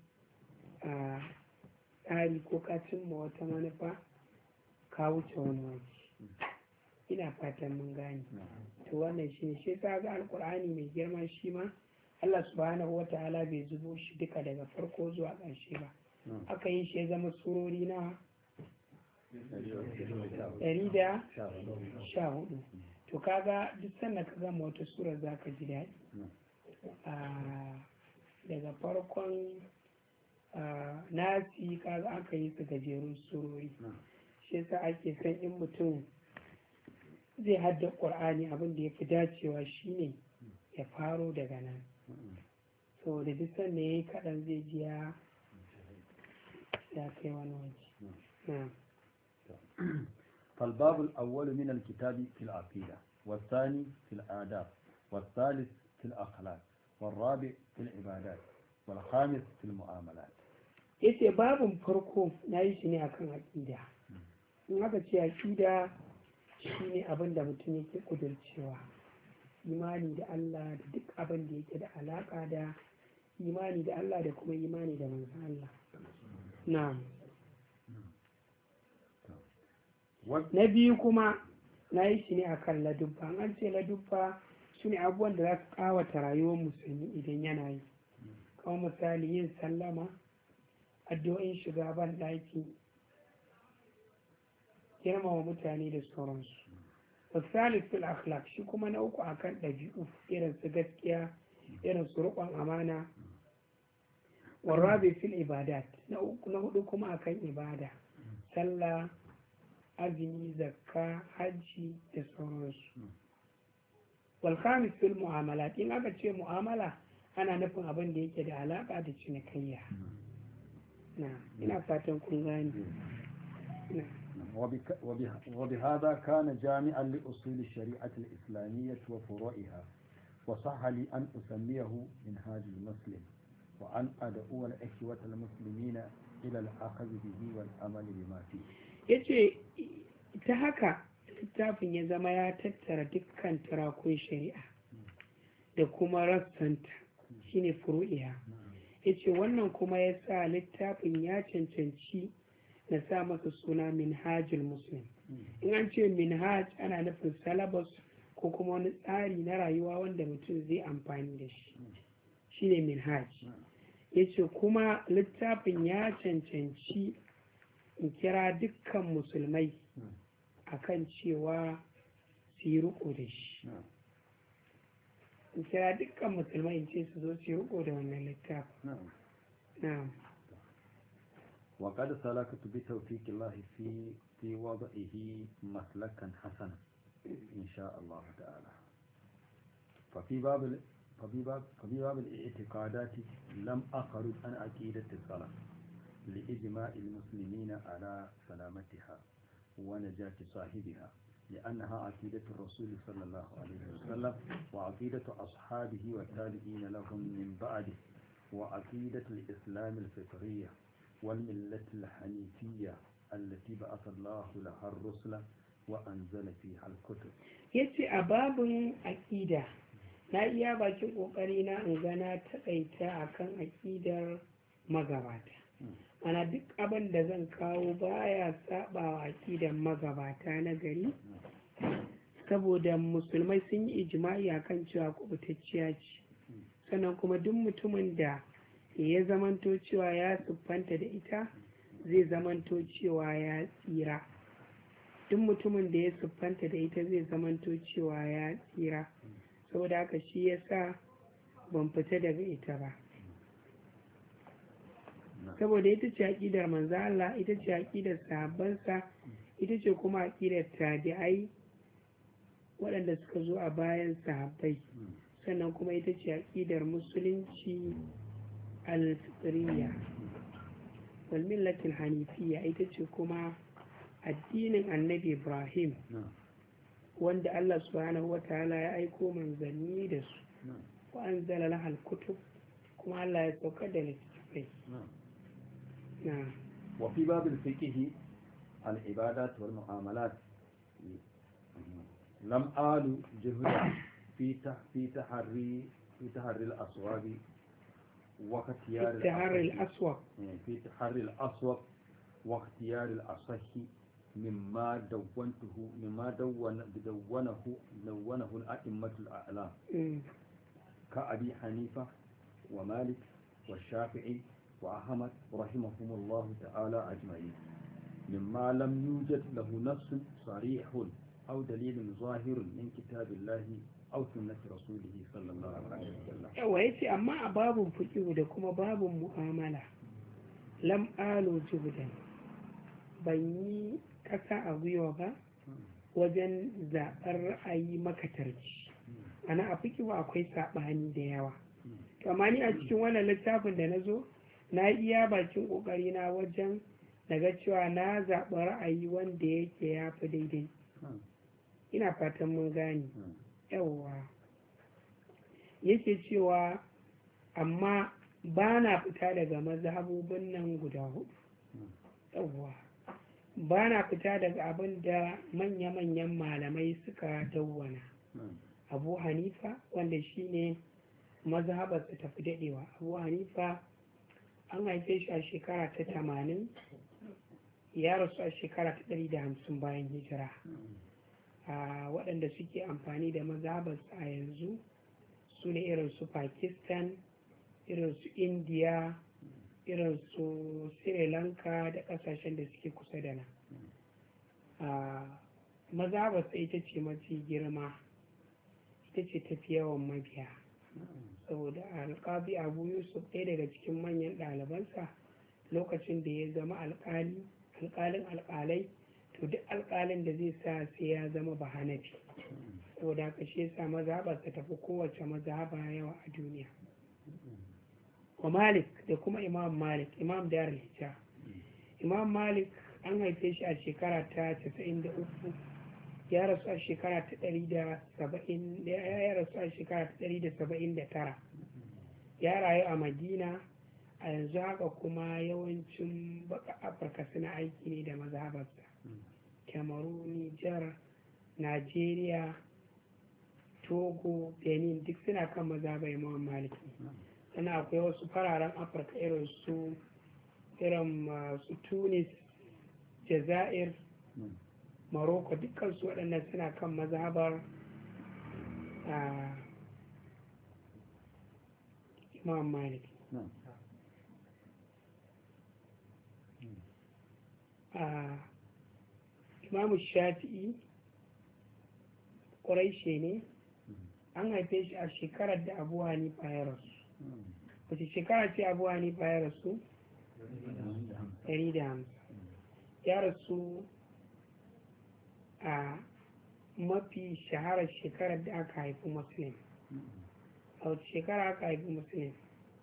tsari ko ka cimma wata manufa ka wuce wani waje ina fatan mun gane to wannan shi ne shi ta ga alkur'ani mai girma shi ma Allah subhanahu wa ta'ala bai zubo shi duka daga farko zuwa ƙarshe ba aka yi shi ya zama surori na 114 to kaga duk sanda ka gama wata sura za ka ji daɗi daga farkon nasi kaga aka yi su gajerun surori shi yasa ake son in mutum zai hadda ƙur'ani abin da ya fi dacewa shine ya faro daga nan, saboda duk sanda ya yi kaɗan zai ji ya kai wani waje. فالباب الأول من الكتاب في العقيدة، والثاني في الآداب، والثالث في الأخلاق، والرابع في العبادات، والخامس في المعاملات. yace babin farko na yi shi ne akan aƙida. In aka ce aƙida shine abin da mutum yake kudurcewa, imani da Allah da duk abin da yake da alaƙa da imani da Allah da kuma imani da manzon Allah. Na'am. Na biyu kuma na yi shi ne akan ladubba. An ce ladubba su ne abubuwan da za su ƙawata rayuwar musulmi idan yana yi, kamar misali yin sallama, addu'o'in shiga ban ɗaki, girmama mutane da sauransu. Wasalis fil akhlaq shi kuma na uku akan ɗabi'u irin su gaskiya, irin su riƙon amana. Warrabi fil ibadat na hudu kuma akan ibada, sallah, azumi, zakka, hajji da sauransu. Wal khamis fil mu'amalat, in aka ce mu'amala ana nufin abin da yake da alaka da cinikayya. ina fatan kun gani. وبهذا كان جامعا لأصول الشريعة الإسلامية وفروعها، وصح لي أن أسميه منهاج المسلم، وأن أدعو الإخوة المسلمين إلى الأخذ به والعمل بما فيه. yace ta haka littafin ya zama ya tattara dukkan turakun shari'a da kuma rassanta shine furu'iha. Yace wannan kuma ya sa littafin ya cancanci na sa masa suna minhajul muslim. In an ce minhaj ana nufin salabas ko kuma wani tsari na rayuwa wanda mutum zai amfani da shi, shine minhaj. Yace kuma littafin ya cancanci in kira dukkan musulmai akan cewa su yi riko da shi, in kira dukkan musulmai in ce su zo su yi riko da wannan littafin. na'am. وقد سلكت بتوفيق الله في وضعه مسلكا حسنا إن شاء الله تعالى. ففي باب الاعتقادات لم أخرج عن عقيدة السلف لإجماع المسلمين على سلامتها ونجاة صاحبها، لأنها عقيدة الرسول صلى الله عليه وسلم وعقيدة أصحابه والتابعين لهم من بعده، وعقيدة الإسلام الفطرية والملة الحنيفية التي بعث الله لها الرسل وأنزل فيها الكتب. yace a babin aƙida na iya bakin ƙoƙari na in gana taƙaita akan aƙidar magabata. Ana duk abin da zan kawo baya saba wa aƙidar magabata na gari, saboda musulmai sun yi ijma'i akan cewa kubutacciya ce, sannan kuma duk mutumin da ya zamanto cewa ya siffanta da ita zai zamanto cewa ya tsira. Duk mutumin da ya siffanta da ita zai zamanto cewa ya tsira, saboda haka shi yasa ban fita daga ita ba, saboda ita ce aƙidar manzo Allah, ita ce aƙidar sahabbansa, ita ce kuma aƙidar tabi'ai waɗanda suka zo a bayan sahabbai, sannan kuma ita ce aƙidar musulunci al-fitriya wal millatil hanifiyya, ita ce kuma addinin annabi Ibrahim wanda Allah subhanahu wa ta'ala ya aiko manzanni da su, wa anzala lahal kutub, kuma Allah ya saukar da littattafai. وفي باب الفقه العبادات والمعاملات لم آل جهد في تحري الأصواب واختيار الأصوب واختيار الأصح مما دونه الأئمة الأعلام كأبي حنيفة ومالك والشافعي وأحمد رحمهم الله تعالى أجمعين، مما لم يوجد له نص صريح أو دليل ظاهر من كتاب الله أو سنة رسوله صلى الله عليه وسلم. yace amma a babun fiqh da kuma babun mu'amala lam alu juhdan ban yi ƙasa a gwiwa ba wajen zaɓar ra'ayi makatarci. Ana a fiki ba akwai saɓani da yawa. Amma ni a cikin wannan littafin da na zo na iya bakin ƙoƙari na wajen daga cewa na zaɓi ra'ayi wanda yake ya fi daidai. Ina fatan mun gane. Yawwa yake cewa amma ba na fita daga mazhabobin nan guda hudu. Yawwa ba na fita daga abin da manya-manyan malamai suka dawwana. Abu Hanifa wanda shine mazhabarsa ta fi daɗewa. Abu Hanifa an haife shi a shekara ta 80, ya rasu a shekara ta 150 bayan hijira. Waɗanda suke amfani da mazhabarsa a yanzu su ne irin su Pakistan, irin su India, irin su Sri Lanka da ƙasashen da suke kusa da nan. Mazhabarsa ita ce mafi girma, ita ce tafi yawan mabiya. Saboda alƙabi Abu Yusuf ɗaya daga cikin manyan ɗalibansa lokacin da ya zama alƙalin alƙalai, to duk alƙalin da zai sa sai ya zama bahanafi. Saboda haka shi yasa mazhabarsa tafi kowace mazhaba yawa a duniya. Wa Malik da kuma Imam Malik, Imam Darul Hijra. Imam Malik an haife shi a shekara ta 93, ya rasu a shekara ta 179. Ya rayu a Madina, a yanzu haka kuma yawancin baka Afirka suna aiki ne da mazhabarsa. Kamaru, Nijar, Najeriya, Togo, Benin duk suna kan mazhabar Imam Malik. Sannan akwai wasu fararen Afirka irin su Tunis, Jazair, Morocco, dukkan su waɗannan suna kan mazhabar Imam Malik. Imam Shafi'i Quraishi ne, an haife shi a shekarar da Abu Hanifa ya rasu. Wace shekara ce Abu Hanifa ya rasu? 150. Ya rasu a mafi shaharar shekarar da aka haifi Muslim. A wace shekara aka haifi Muslim?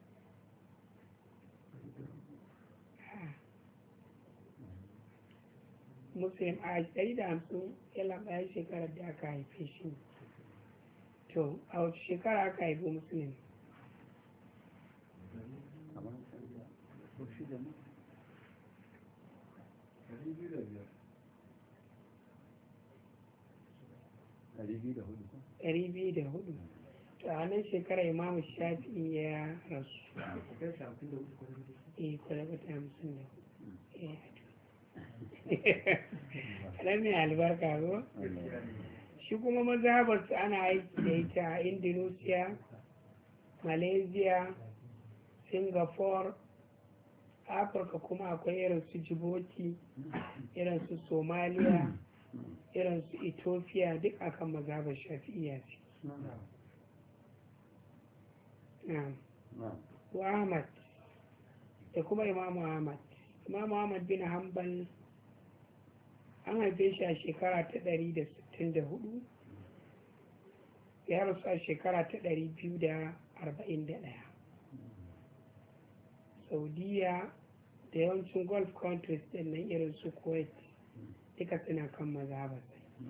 Muslim a 150 yana bayan shekarar da aka haife shi. To a wace shekara aka haifi Muslim? ɗari biyu da hudu. To a nan shekara Imam Shafi'i ya rasu. Kwalabata 54. Ɗan mai albarka ko? Shi kuma mazhabarsu ana aiki da ita a Indonesia, Malaysia, Singapore, Afirka kuma akwai irin su Djibouti, irin su Somalia, irin su Ethiopia, duk akan mazhabar Shafi'iyya ce. Wa Ahmad da kuma Imam Ahmad. Imam Ahmad bin Hanbal an haife shi a shekara ta 164, ya rasu a shekara ta 241. Saudiya da yawancin Gulf countries din nan irin su Kuwait duka suna kan mazhabar.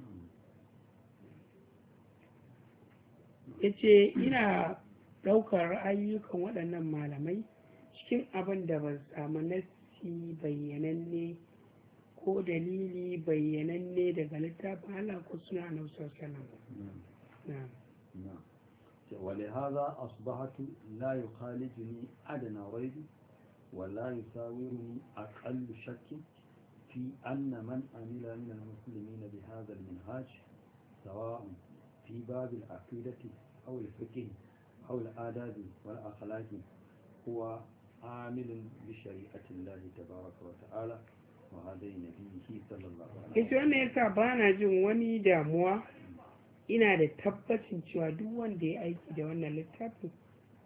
Ya ce ina ɗaukar ayyukan waɗannan malamai cikin abin da ba samu nassi bayyananne ko dalili bayyananne daga littafin Allah ko suna Annabi sallallahu alaihi wasallam. ولهذا أصبحت لا يخالجني أدنى ريب ولا يساورني أقل شك في أن من عمل من المسلمين بهذا المنهاج سواء في باب العقيدة أو الفقه أو الآداب والأخلاق هو عامل بشريعة الله تبارك وتعالى وهذه نبيه صلى الله عليه وسلم. Wannan yasa ba na jin wani damuwa, ina da tabbacin cewa duk wanda ya aiki da wannan littafin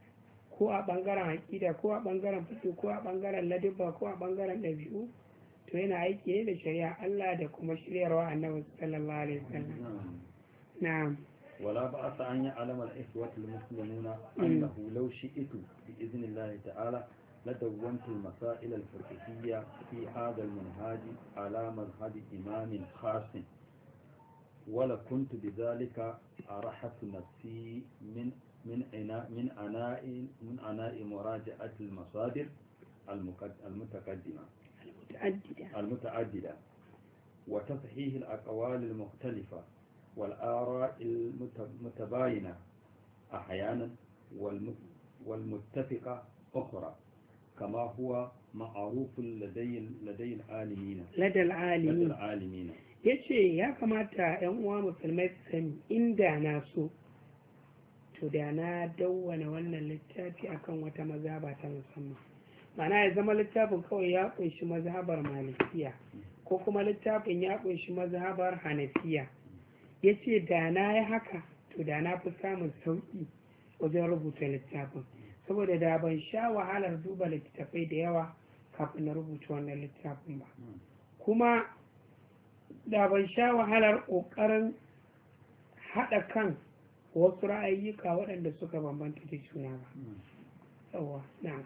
ko a ɓangaren aƙida ko a ɓangaren fiƙh ko a ɓangaren ladabba ko a ɓangaren ɗabi'u, to yana aiki ne da shari'a Allah da kuma shiryarwa annabi sallallahu alaihi wasallam. Na'am. ولا بأس أن يعلم الإخوة المسلمون أنه لو شئت بإذن الله تعالى لدونت المسائل الفقهية في هذا المنهاج على مذهب إمام خاص ولكنت بذلك أرحت نفسي من عناء مراجعة المصادر المتعددة وتصحيح الأقوال المختلفة والآراء المتباينة أحيانا والمتفقة أخرى كما هو معروف لدى العالمين yace ya kamata ‘yan uwa musulmai su sani inda na so to da na dawwana wannan littafi akan wata mazhaba ta musamman, ma'ana ya zama littafin kawai ya kunshi mazhabar malikiya ko kuma littafin ya kunshi mazhabar hanafiya. Ya ce da na yi haka to da na fi samun sauƙi wajen rubuta littafin, saboda da ban sha wahalar duba littattafai da yawa kafin na rubuta wannan littafin ba, kuma da ban sha wahalar ƙoƙarin haɗa kan wasu ra'ayyuka waɗanda suka bambanta da juna ba. yawa na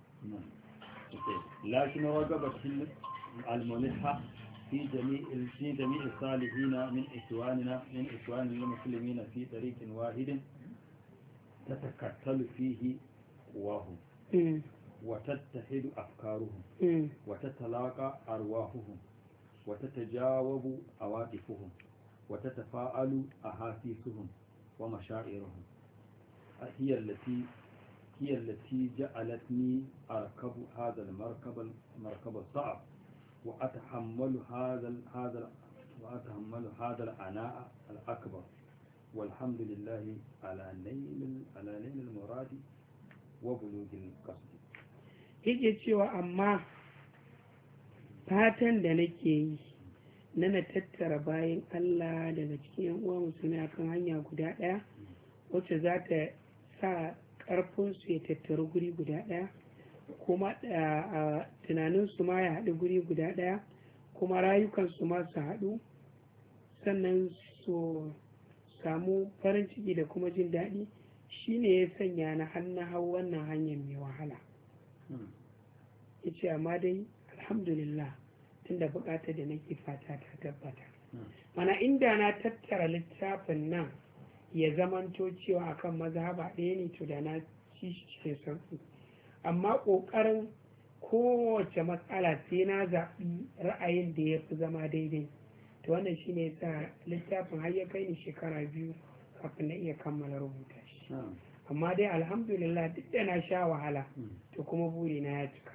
lakin ragaba fil al-mulha في جميع الصالحين من إخوان المسلمين في طريق واحد تتكتل فيه قواهم وتتحد أفكارهم وتتلاقى أرواحهم وتتجاوب عواطفهم وتتفاعل أحاسيسهم ومشاعرهم هي التي جعلتني أركب هذا المركب الصعب وأتحمل هذا العناء الأكبر والحمد لله على نيل المراد وبلوغ القصد. yake cewa amma fatan da nake yi na tattara bayan Allah daga cikin yan uwa musulmi akan hanya guda ɗaya wacce za ta sa ƙarfinsu ya tattaru guri guda ɗaya, kuma tunaninsu ma ya haɗu guri guda ɗaya, kuma rayukansu ma su haɗu, sannan su samu farin ciki da kuma jin daɗi, shine ya sanya na hau wannan hanyar mai wahala. Ya ce amma dai alhamdulillah tunda buƙatar da nake fata ta tabbata. Mana inda na tattara littafin nan ya zamanto cewa akan mazhaba ɗaya ne to da na ci shi cikin sauƙi, amma ƙoƙarin kowace matsala sai na zaɓi ra'ayin da ya fi zama daidai, to wannan shi ne sa littafin har ya kai ni shekara 2 kafin na iya kammala rubuta shi. Amma dai alhamdulillah duk da na sha wahala to kuma burina ya cika.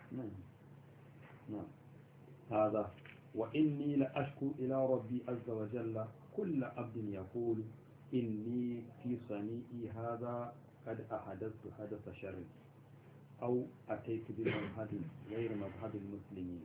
هذا وإني لأشكو إلى ربي عز وجل كل عبد يقول إني في صنيعي هذا قد أحدثت حدث شر أو أتيت بمذهب غير مذهب المسلمين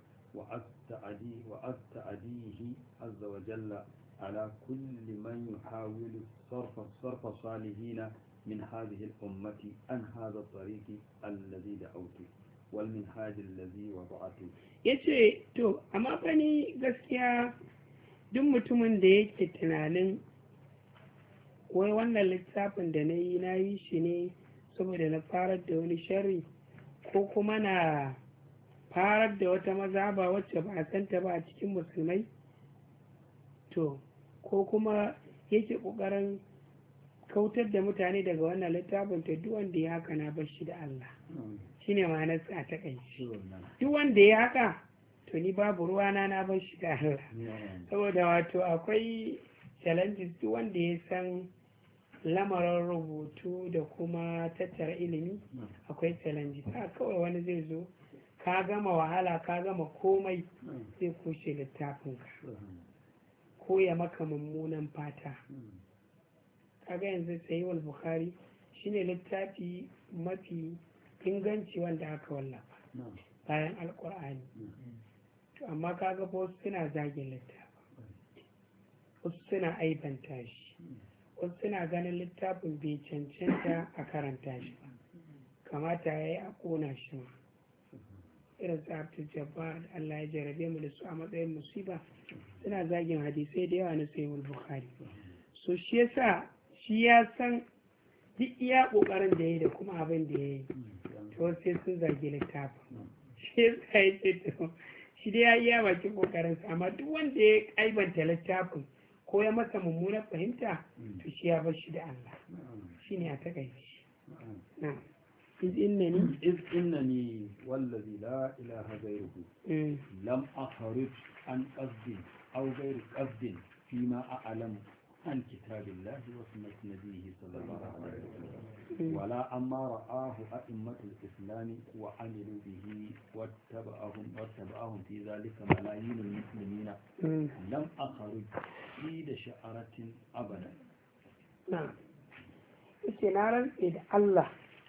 وأستعديه عز وجل على كل من يحاول صرف الصالحين من هذه الأمة عن هذا الطريق الذي دعوته والمنهاج الذي وضعته. yace to amma fa ni gaskiya duk mutumin da yake tunanin wai wannan littafin da na yi shi ne saboda na farar da wani sharri ko kuma na farar da wata mazhaba wacce ba a santa ba a cikin musulmai, to ko kuma yake kokarin kautar da mutane daga wannan littafin, to duk wanda ya haka na bar shi da Allah. Shine ma'anar a takaice. Duk wanda ya haka to ni babu ruwana na bar shi da Allah. Saboda wato akwai challenges, duk wanda ya san lamarin rubutu da kuma tattara ilimi akwai challenges. Kawai wani zai zo ka gama wahala ka gama komai zai kushe littafinka ko ya maka mummunan fata. Kaga yanzu Sahihul Bukhari shine littafi mafi inganci wanda aka wallafa bayan Alƙur'ani. To amma kaga wasu suna zagin littafin, wasu suna aibanta shi, wasu suna ganin littafin bai cancanta a karanta shi ba, kamata ya yi a ƙona shi ma. irin su Abdul Jabbar da Allah ya jarabe mu da su a matsayin musiba suna zagin hadisai da yawa na Sahihul Bukhari. So shi yasa shi ya san duk iya kokarin da yayi da kuma abin da yayi to sai sun zagi littafin. Shi yasa ya ce to shi dai ya iya bakin kokarin sa, amma duk wanda ya aibanta littafin ko ya masa mummunar fahimta to shi ya bar shi da Allah. Shine a takaice. Na'am. إذ إنني والذي لا إله غيره لم أخرج عن قصد أو غير قصد فيما أعلم عن كتاب الله وسنة نبيه صلى الله عليه وسلم ولا أما رآه أئمة الإسلام وعملوا به واتبعهم في ذلك ملايين المسلمين لم أخرج في شعرة أبدا. نعم. إذن إذ الله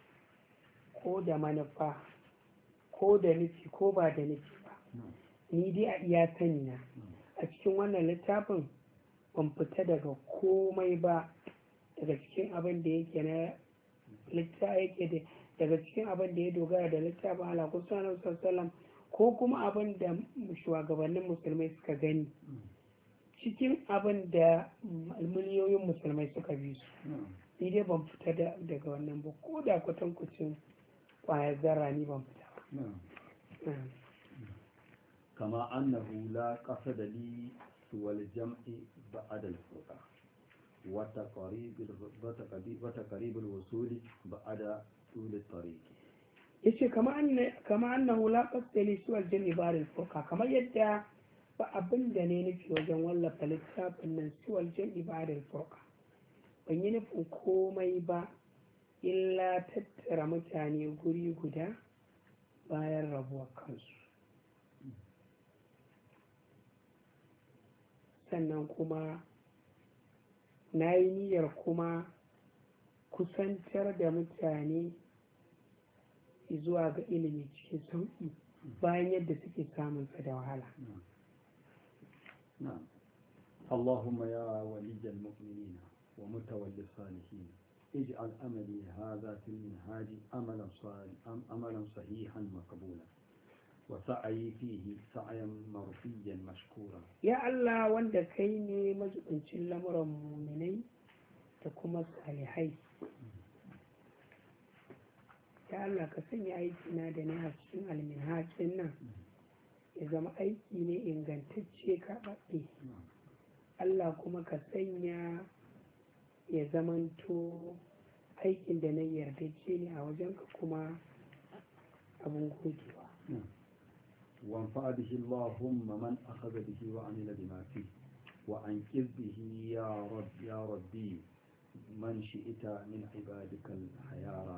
ko da manufa ko da nufi ko ba da nufi ba, ni dai a iya sani na a cikin wannan littafin ban fita daga komai ba daga cikin abin da yake na littafi daga cikin abin da ya dogara da littafin Allah ko sallallahu alaihi wasallam ko kuma abin da shugabannin musulmai suka gani cikin abin da miliyoyin musulmai suka bi su, ni dai ban fita daga wannan ba ko da kwatankwacin kwayar zarra ni ban fita ba. Kama annahu la qasada li wal jam'i ba'da al-furqa wa taqrib al-wusul ba'da tul al-tariq. Yace kama annahu la qasada li wal jam'i ba'da al-furqa, kamar yadda ba abin da ne nufi wajen wallafa littafin nan wal jam'i ba'da al-furqa, ban yi nufin komai ba illa tattara mutane guri guda bayan rabuwar kansu. Sannan kuma na yi niyyar kuma kusantar da mutane zuwa ga ilimi cikin sauƙi bayan yadda suke samunsa da wahala. اللهم يا ولي المؤمنين ومتولي الصالحين اجعل أملي هذا في المنهاج أملا صحيحا مقبولا وسعي فيه سعيا مرضيا مشكورا. يا الله وند كيني مجبنشن لمر مؤمنين تكما صالحي. يا الله كسني أيكنا دنيا cikin المنهاج nan ya zama aiki ne ingantacce kaɓaɓɓe. Allah kuma ka sanya ya zamanto aikin da na yarda ce ne a wajenka kuma abin gogewa. وانفع به اللهم من أخذ به وعمل بما فيه وأنقذ به يا ربي من شئت من عبادك الحيارى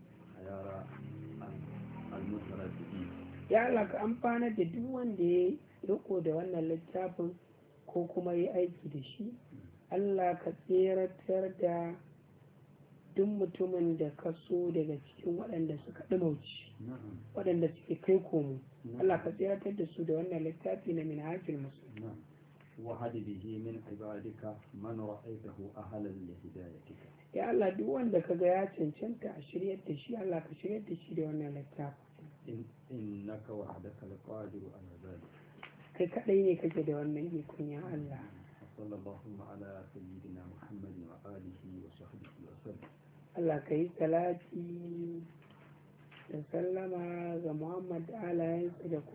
المترددين. Ya Allah ka amfana da duk wanda ya riko da wannan littafin ko kuma yi aiki da shi. Allah ka tseratar da duk mutumin da ka so daga cikin waɗanda suka ɗumauci, waɗanda suke kai komo. Allah ka tseratar da su da wannan littafi na minhajul muslim. وهد به من عبادك من رأيته أهلا لهدايتك. Ya Allah duk wanda ka ga ya cancanta a shiryar da shi, Allah ka shiryar da shi da wannan littafi. إنك وحدك القادر على ذلك. Kai kaɗai ne kake da wannan ikon ya Allah. صلى الله على سيدنا محمد وآله وصحبه وسلم. Allah ka yi salati da sallama ga Muhammad da alayensa da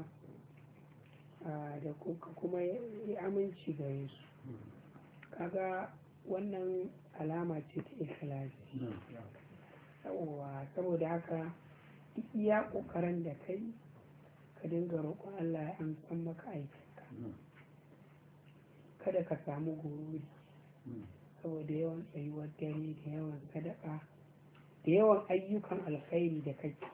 kuma yi aminci gare su. Kaga wannan alama ce ta ikhlasi. Saboda haka duk iya ƙoƙarin da kai ka dinga roƙon Allah ya amsan maka aikinka. Kada ka samu gururi saboda yawan tsayuwar dare da yawan sadaka da yawan ayyukan alkhairi da kake.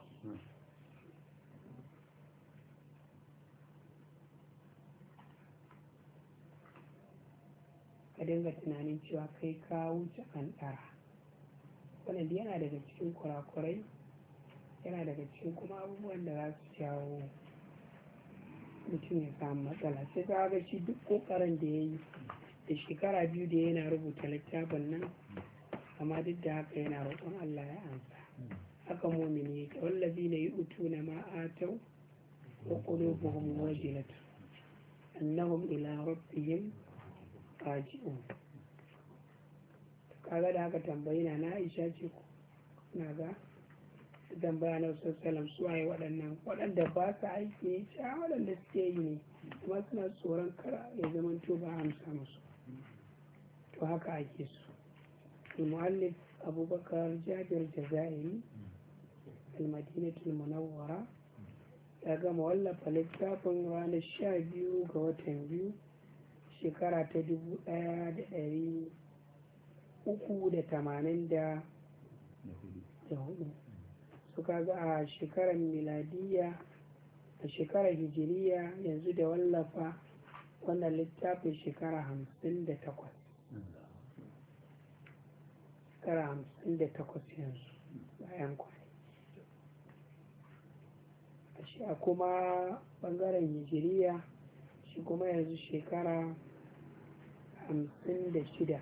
Ka dinga tunanin cewa kai ka wuce an ɗara. Wannan yana daga cikin kurakurai, yana daga cikin kuma abubuwan da za su jawo mutum ya samu matsala. Sai ka ga shi duk ƙoƙarin da ya yi da shekara 2 da yana rubuta littafin nan, amma duk da haka yana roƙon Allah ya ansa. Haka mumini yake, wallazi na yi utu na ma'atau wa qulubuhum wajilatun annahum ila rabbihim raji'un. Kaga da aka tambayi na Aisha ce ko na ga tambaya na sallam su waye waɗannan waɗanda ba su aiki ne sha waɗanda suke yi ne kuma suna tsoron kara ya zama to ba amsa musu, to haka ake su. Mu'allif Abubakar Jabir Jazairi al-Madinatul Munawwara ya gama wallafa littafin ranar 12 ga watan 2 shekara ta 1384. Suka ga a shekarar miladiyya a shekarar hijiriya yanzu da wallafa wannan littafin shekara 58 yanzu bayan kwanai. Shi a kuma bangaren hijiriya shi kuma yanzu shekara 56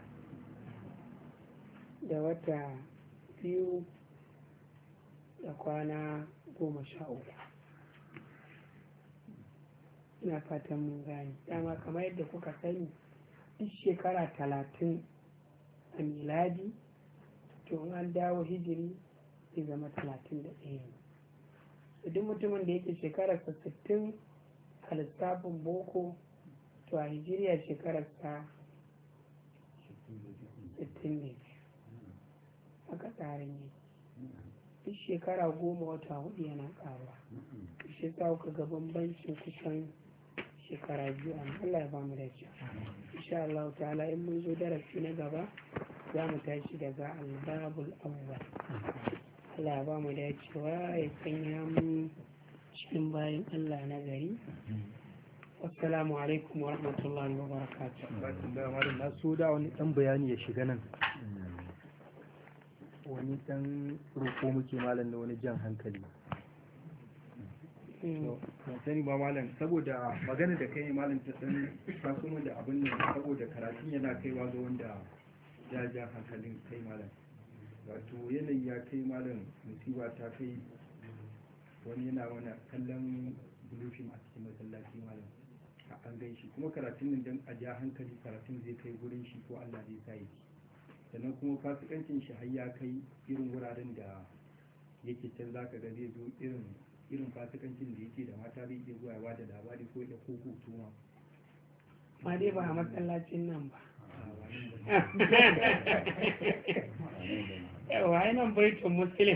da wata 2 da kwana 13. Ina fatan mun gane dama kamar yadda kuka sani duk shekara 30 a miladi to in an dawo hijiri zai zama 31 ne. Duk mutumin da yake shekararsa 60 a lissafin boko to a hijiriya shekararsa 62 haka tsarin yake. Duk shekara 10 wata 4 yana ƙaruwa. Shi sa kuka ga bambancin kusan shekara 2 a Allah ya ba mu dace. Insha Allah ta'ala in mun zo darasi na gaba za mu tashi daga albabul awwal. Allah ya ba mu dacewa ya sanya mu cikin bayan Allah na gari. Assalamu alaikum wa rahmatullahi wa barakatuh. Na so da wani dan bayani ya shiga nan, wani dan roƙo muke malam da wani jan hankali. Ban sani ba malam, saboda magana da kai malam ta dan taso mu da abin nan, saboda karatun yana kaiwa ga wanda ya ja hankalin kai malam. Wato yanayi ya kai malam, musiba ta kai wani yana wani kallon bulufin a cikin masallaci malam an gai shi, kuma karatun nan dan a ja hankali karatun zai kai gurin shi ko Allah zai sa yi. Sannan kuma fasikancin shi har ya kai irin wuraren da yake can zaka ga zai zo irin fasikancin da yake da mata zai iya zuwa ya da labari ko ya koko tuma ma dai ba a masallacin nan ba. Yawa nan baitun muslim.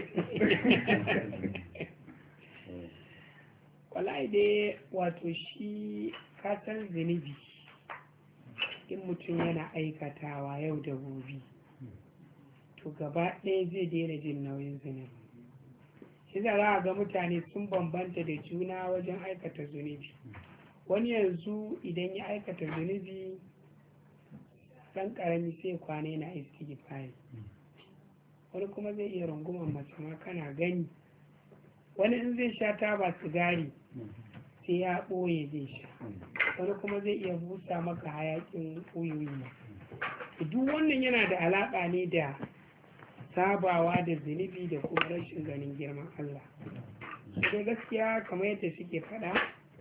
Wallahi dai wato shi kasan zunubi in mutum yana aikatawa yau da gobe to gaba ɗaya zai daina jin nauyin zunubi. Shi za a ga mutane sun bambanta da juna wajen aikata zunubi. Wani yanzu idan ya aikata zunubi ɗan ƙarami sai kwana yana istighfari, wani kuma zai iya rungumar mace ma kana gani, wani in zai sha taba sigari sai ya ɓoye zai sha, wani kuma zai iya busa maka hayakin ƙuyoyi. Duk wannan yana da alaƙa ne da sabawa da zunubi da kuma rashin ganin girman Allah. Sai gaskiya kamar yadda suke faɗa,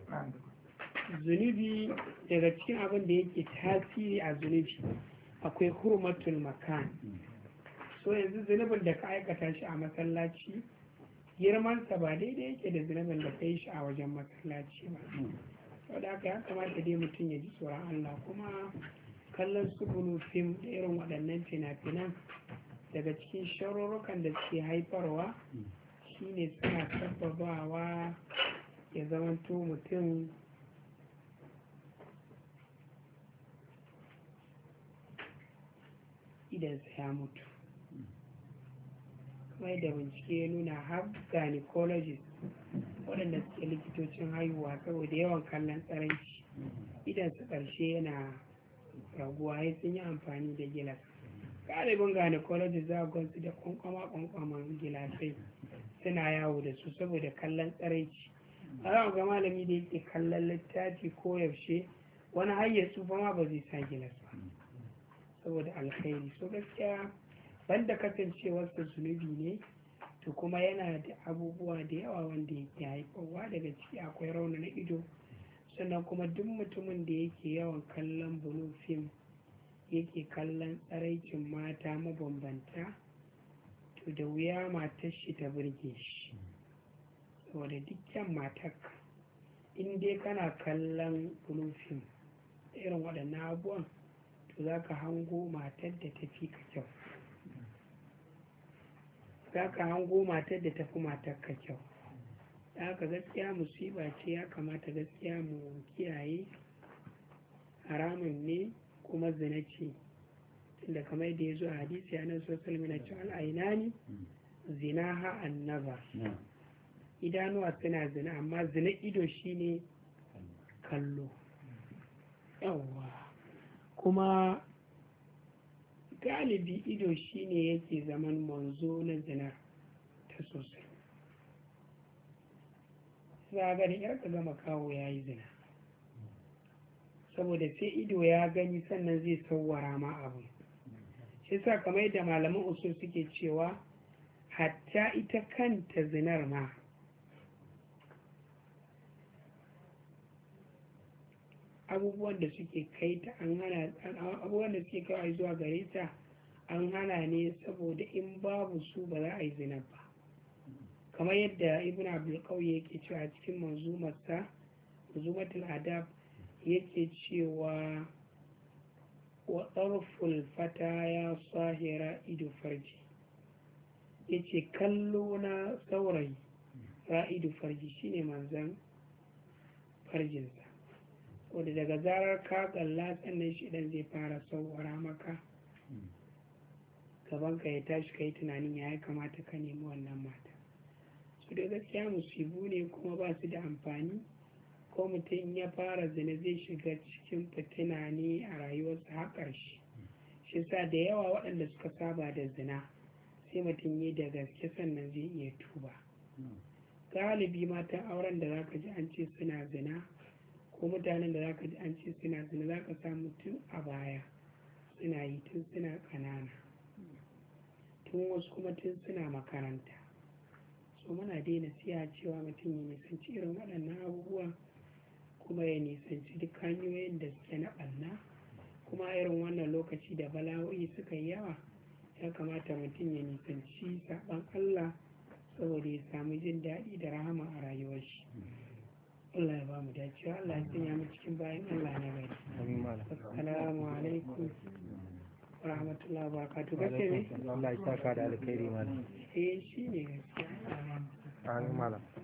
zunubi daga cikin abin da yake tasiri a zunubi akwai hurmatul makan. So yanzu zunubin da ka aikata shi a masallaci girmansa ba daidai yake da zunubin da ka yi shi a wajen masallaci ba. Saboda haka ya kamata dai mutum ya ji tsoron Allah, kuma kallon su bulu fim da irin waɗannan fina-finan daga cikin sharurrukan da suke haifarwa shine suna sababawa ya zamanto mutum idansa ya mutu. Kuma da bincike ya nuna har gynecologist waɗanda suke likitocin haihuwa saboda yawan kallon tsaraici idansu ƙarshe yana raguwa, ya sun yi amfani da gilas. Galibin gynecologist za a gansu da kwankwama gilasai suna yawo da su saboda kallon tsaraici. A za ga malami da yake kallon littafi ko yaushe wani har ya tsufa ma ba zai sa gilas ba saboda alkhairi. So gaskiya banda kasancewarsa zunubi ne, to kuma yana da abubuwa da yawa wanda yake haifarwa, daga ciki akwai raunana ido. Sannan kuma duk mutumin da yake yawan kallon blue film, yake kallon tsaraicin mata mabambanta, to da wuya matar shi ta burge shi, saboda dukkan matarka in dai kana kallon blue film irin waɗannan abubuwan, to za ka hango matar da ta fi ka kyau, za ka hango matar da ta fi matarka kyau. Da haka gaskiya musiba ce, ya kamata gaskiya mu kiyaye. Haramun ne kuma zina ce, tunda kamar yadda ya zo a hadisi a nan sosai mina cewa al'ainani zina ha annaba, idanuwa suna zina, amma zina ido shine kallo. Yawwa, kuma galibi ido shine yake zaman manzo na zina ta sosai. Za ga da yarka gama kawo ya yi zina, saboda sai ido ya gani sannan zai sauwara ma abu. Shi sa kamar yadda malaman usul suke cewa hatta ita kanta zinar ma abubuwan da suke kai ta an hana, abubuwan da suke kawai zuwa gare ta an hana ne, saboda in babu su ba za a yi zinar ba. Kamar yadda ibn abdulkawi yake cewa a cikin manzumatul adab yake cewa wa tsarful fata ya sahira ido farji, yace kallo na saurayi ra'idu farji shine manzan farjinsa, wadda daga zarar ka kalla sannan shi dan zai fara sauwara maka gabanka ya tashi kai tunanin ya kamata ka nemi wannan mata. Su da gaskiya musibu ne kuma ba su da amfani, ko mutum ya fara zina zai shiga cikin fitina ne a rayuwarsa har ƙarshe. Shi sa da yawa waɗanda suka saba da zina sai mutum yi da gaske sannan zai iya tuba. Galibi matan auren da zaka ji an ce suna zina, ko mutanen da zaka ji an ce suna zina, zaka samu tun a baya suna yi tun suna ƙanana, tun wasu kuma tun suna makaranta. So muna daina siya cewa mutum ya nisanci irin waɗannan abubuwan, kuma ya nisanci duk hanyoyin da suke na ɓanna. Kuma irin wannan lokaci da bala'o'i suka yi yawa, ya kamata mutum ya nisanci saɓan Allah saboda ya samu jin daɗi da rahama a rayuwar shi. Allah ya ba mu dacewa, Allah ya sanya mu cikin bayan Allah na gari. Assalamu alaikum wa rahmatullahi wa barakatuh. Kace ne? Allah ya saka da alkhairi malam. Shi ne gaskiya. Amin malam.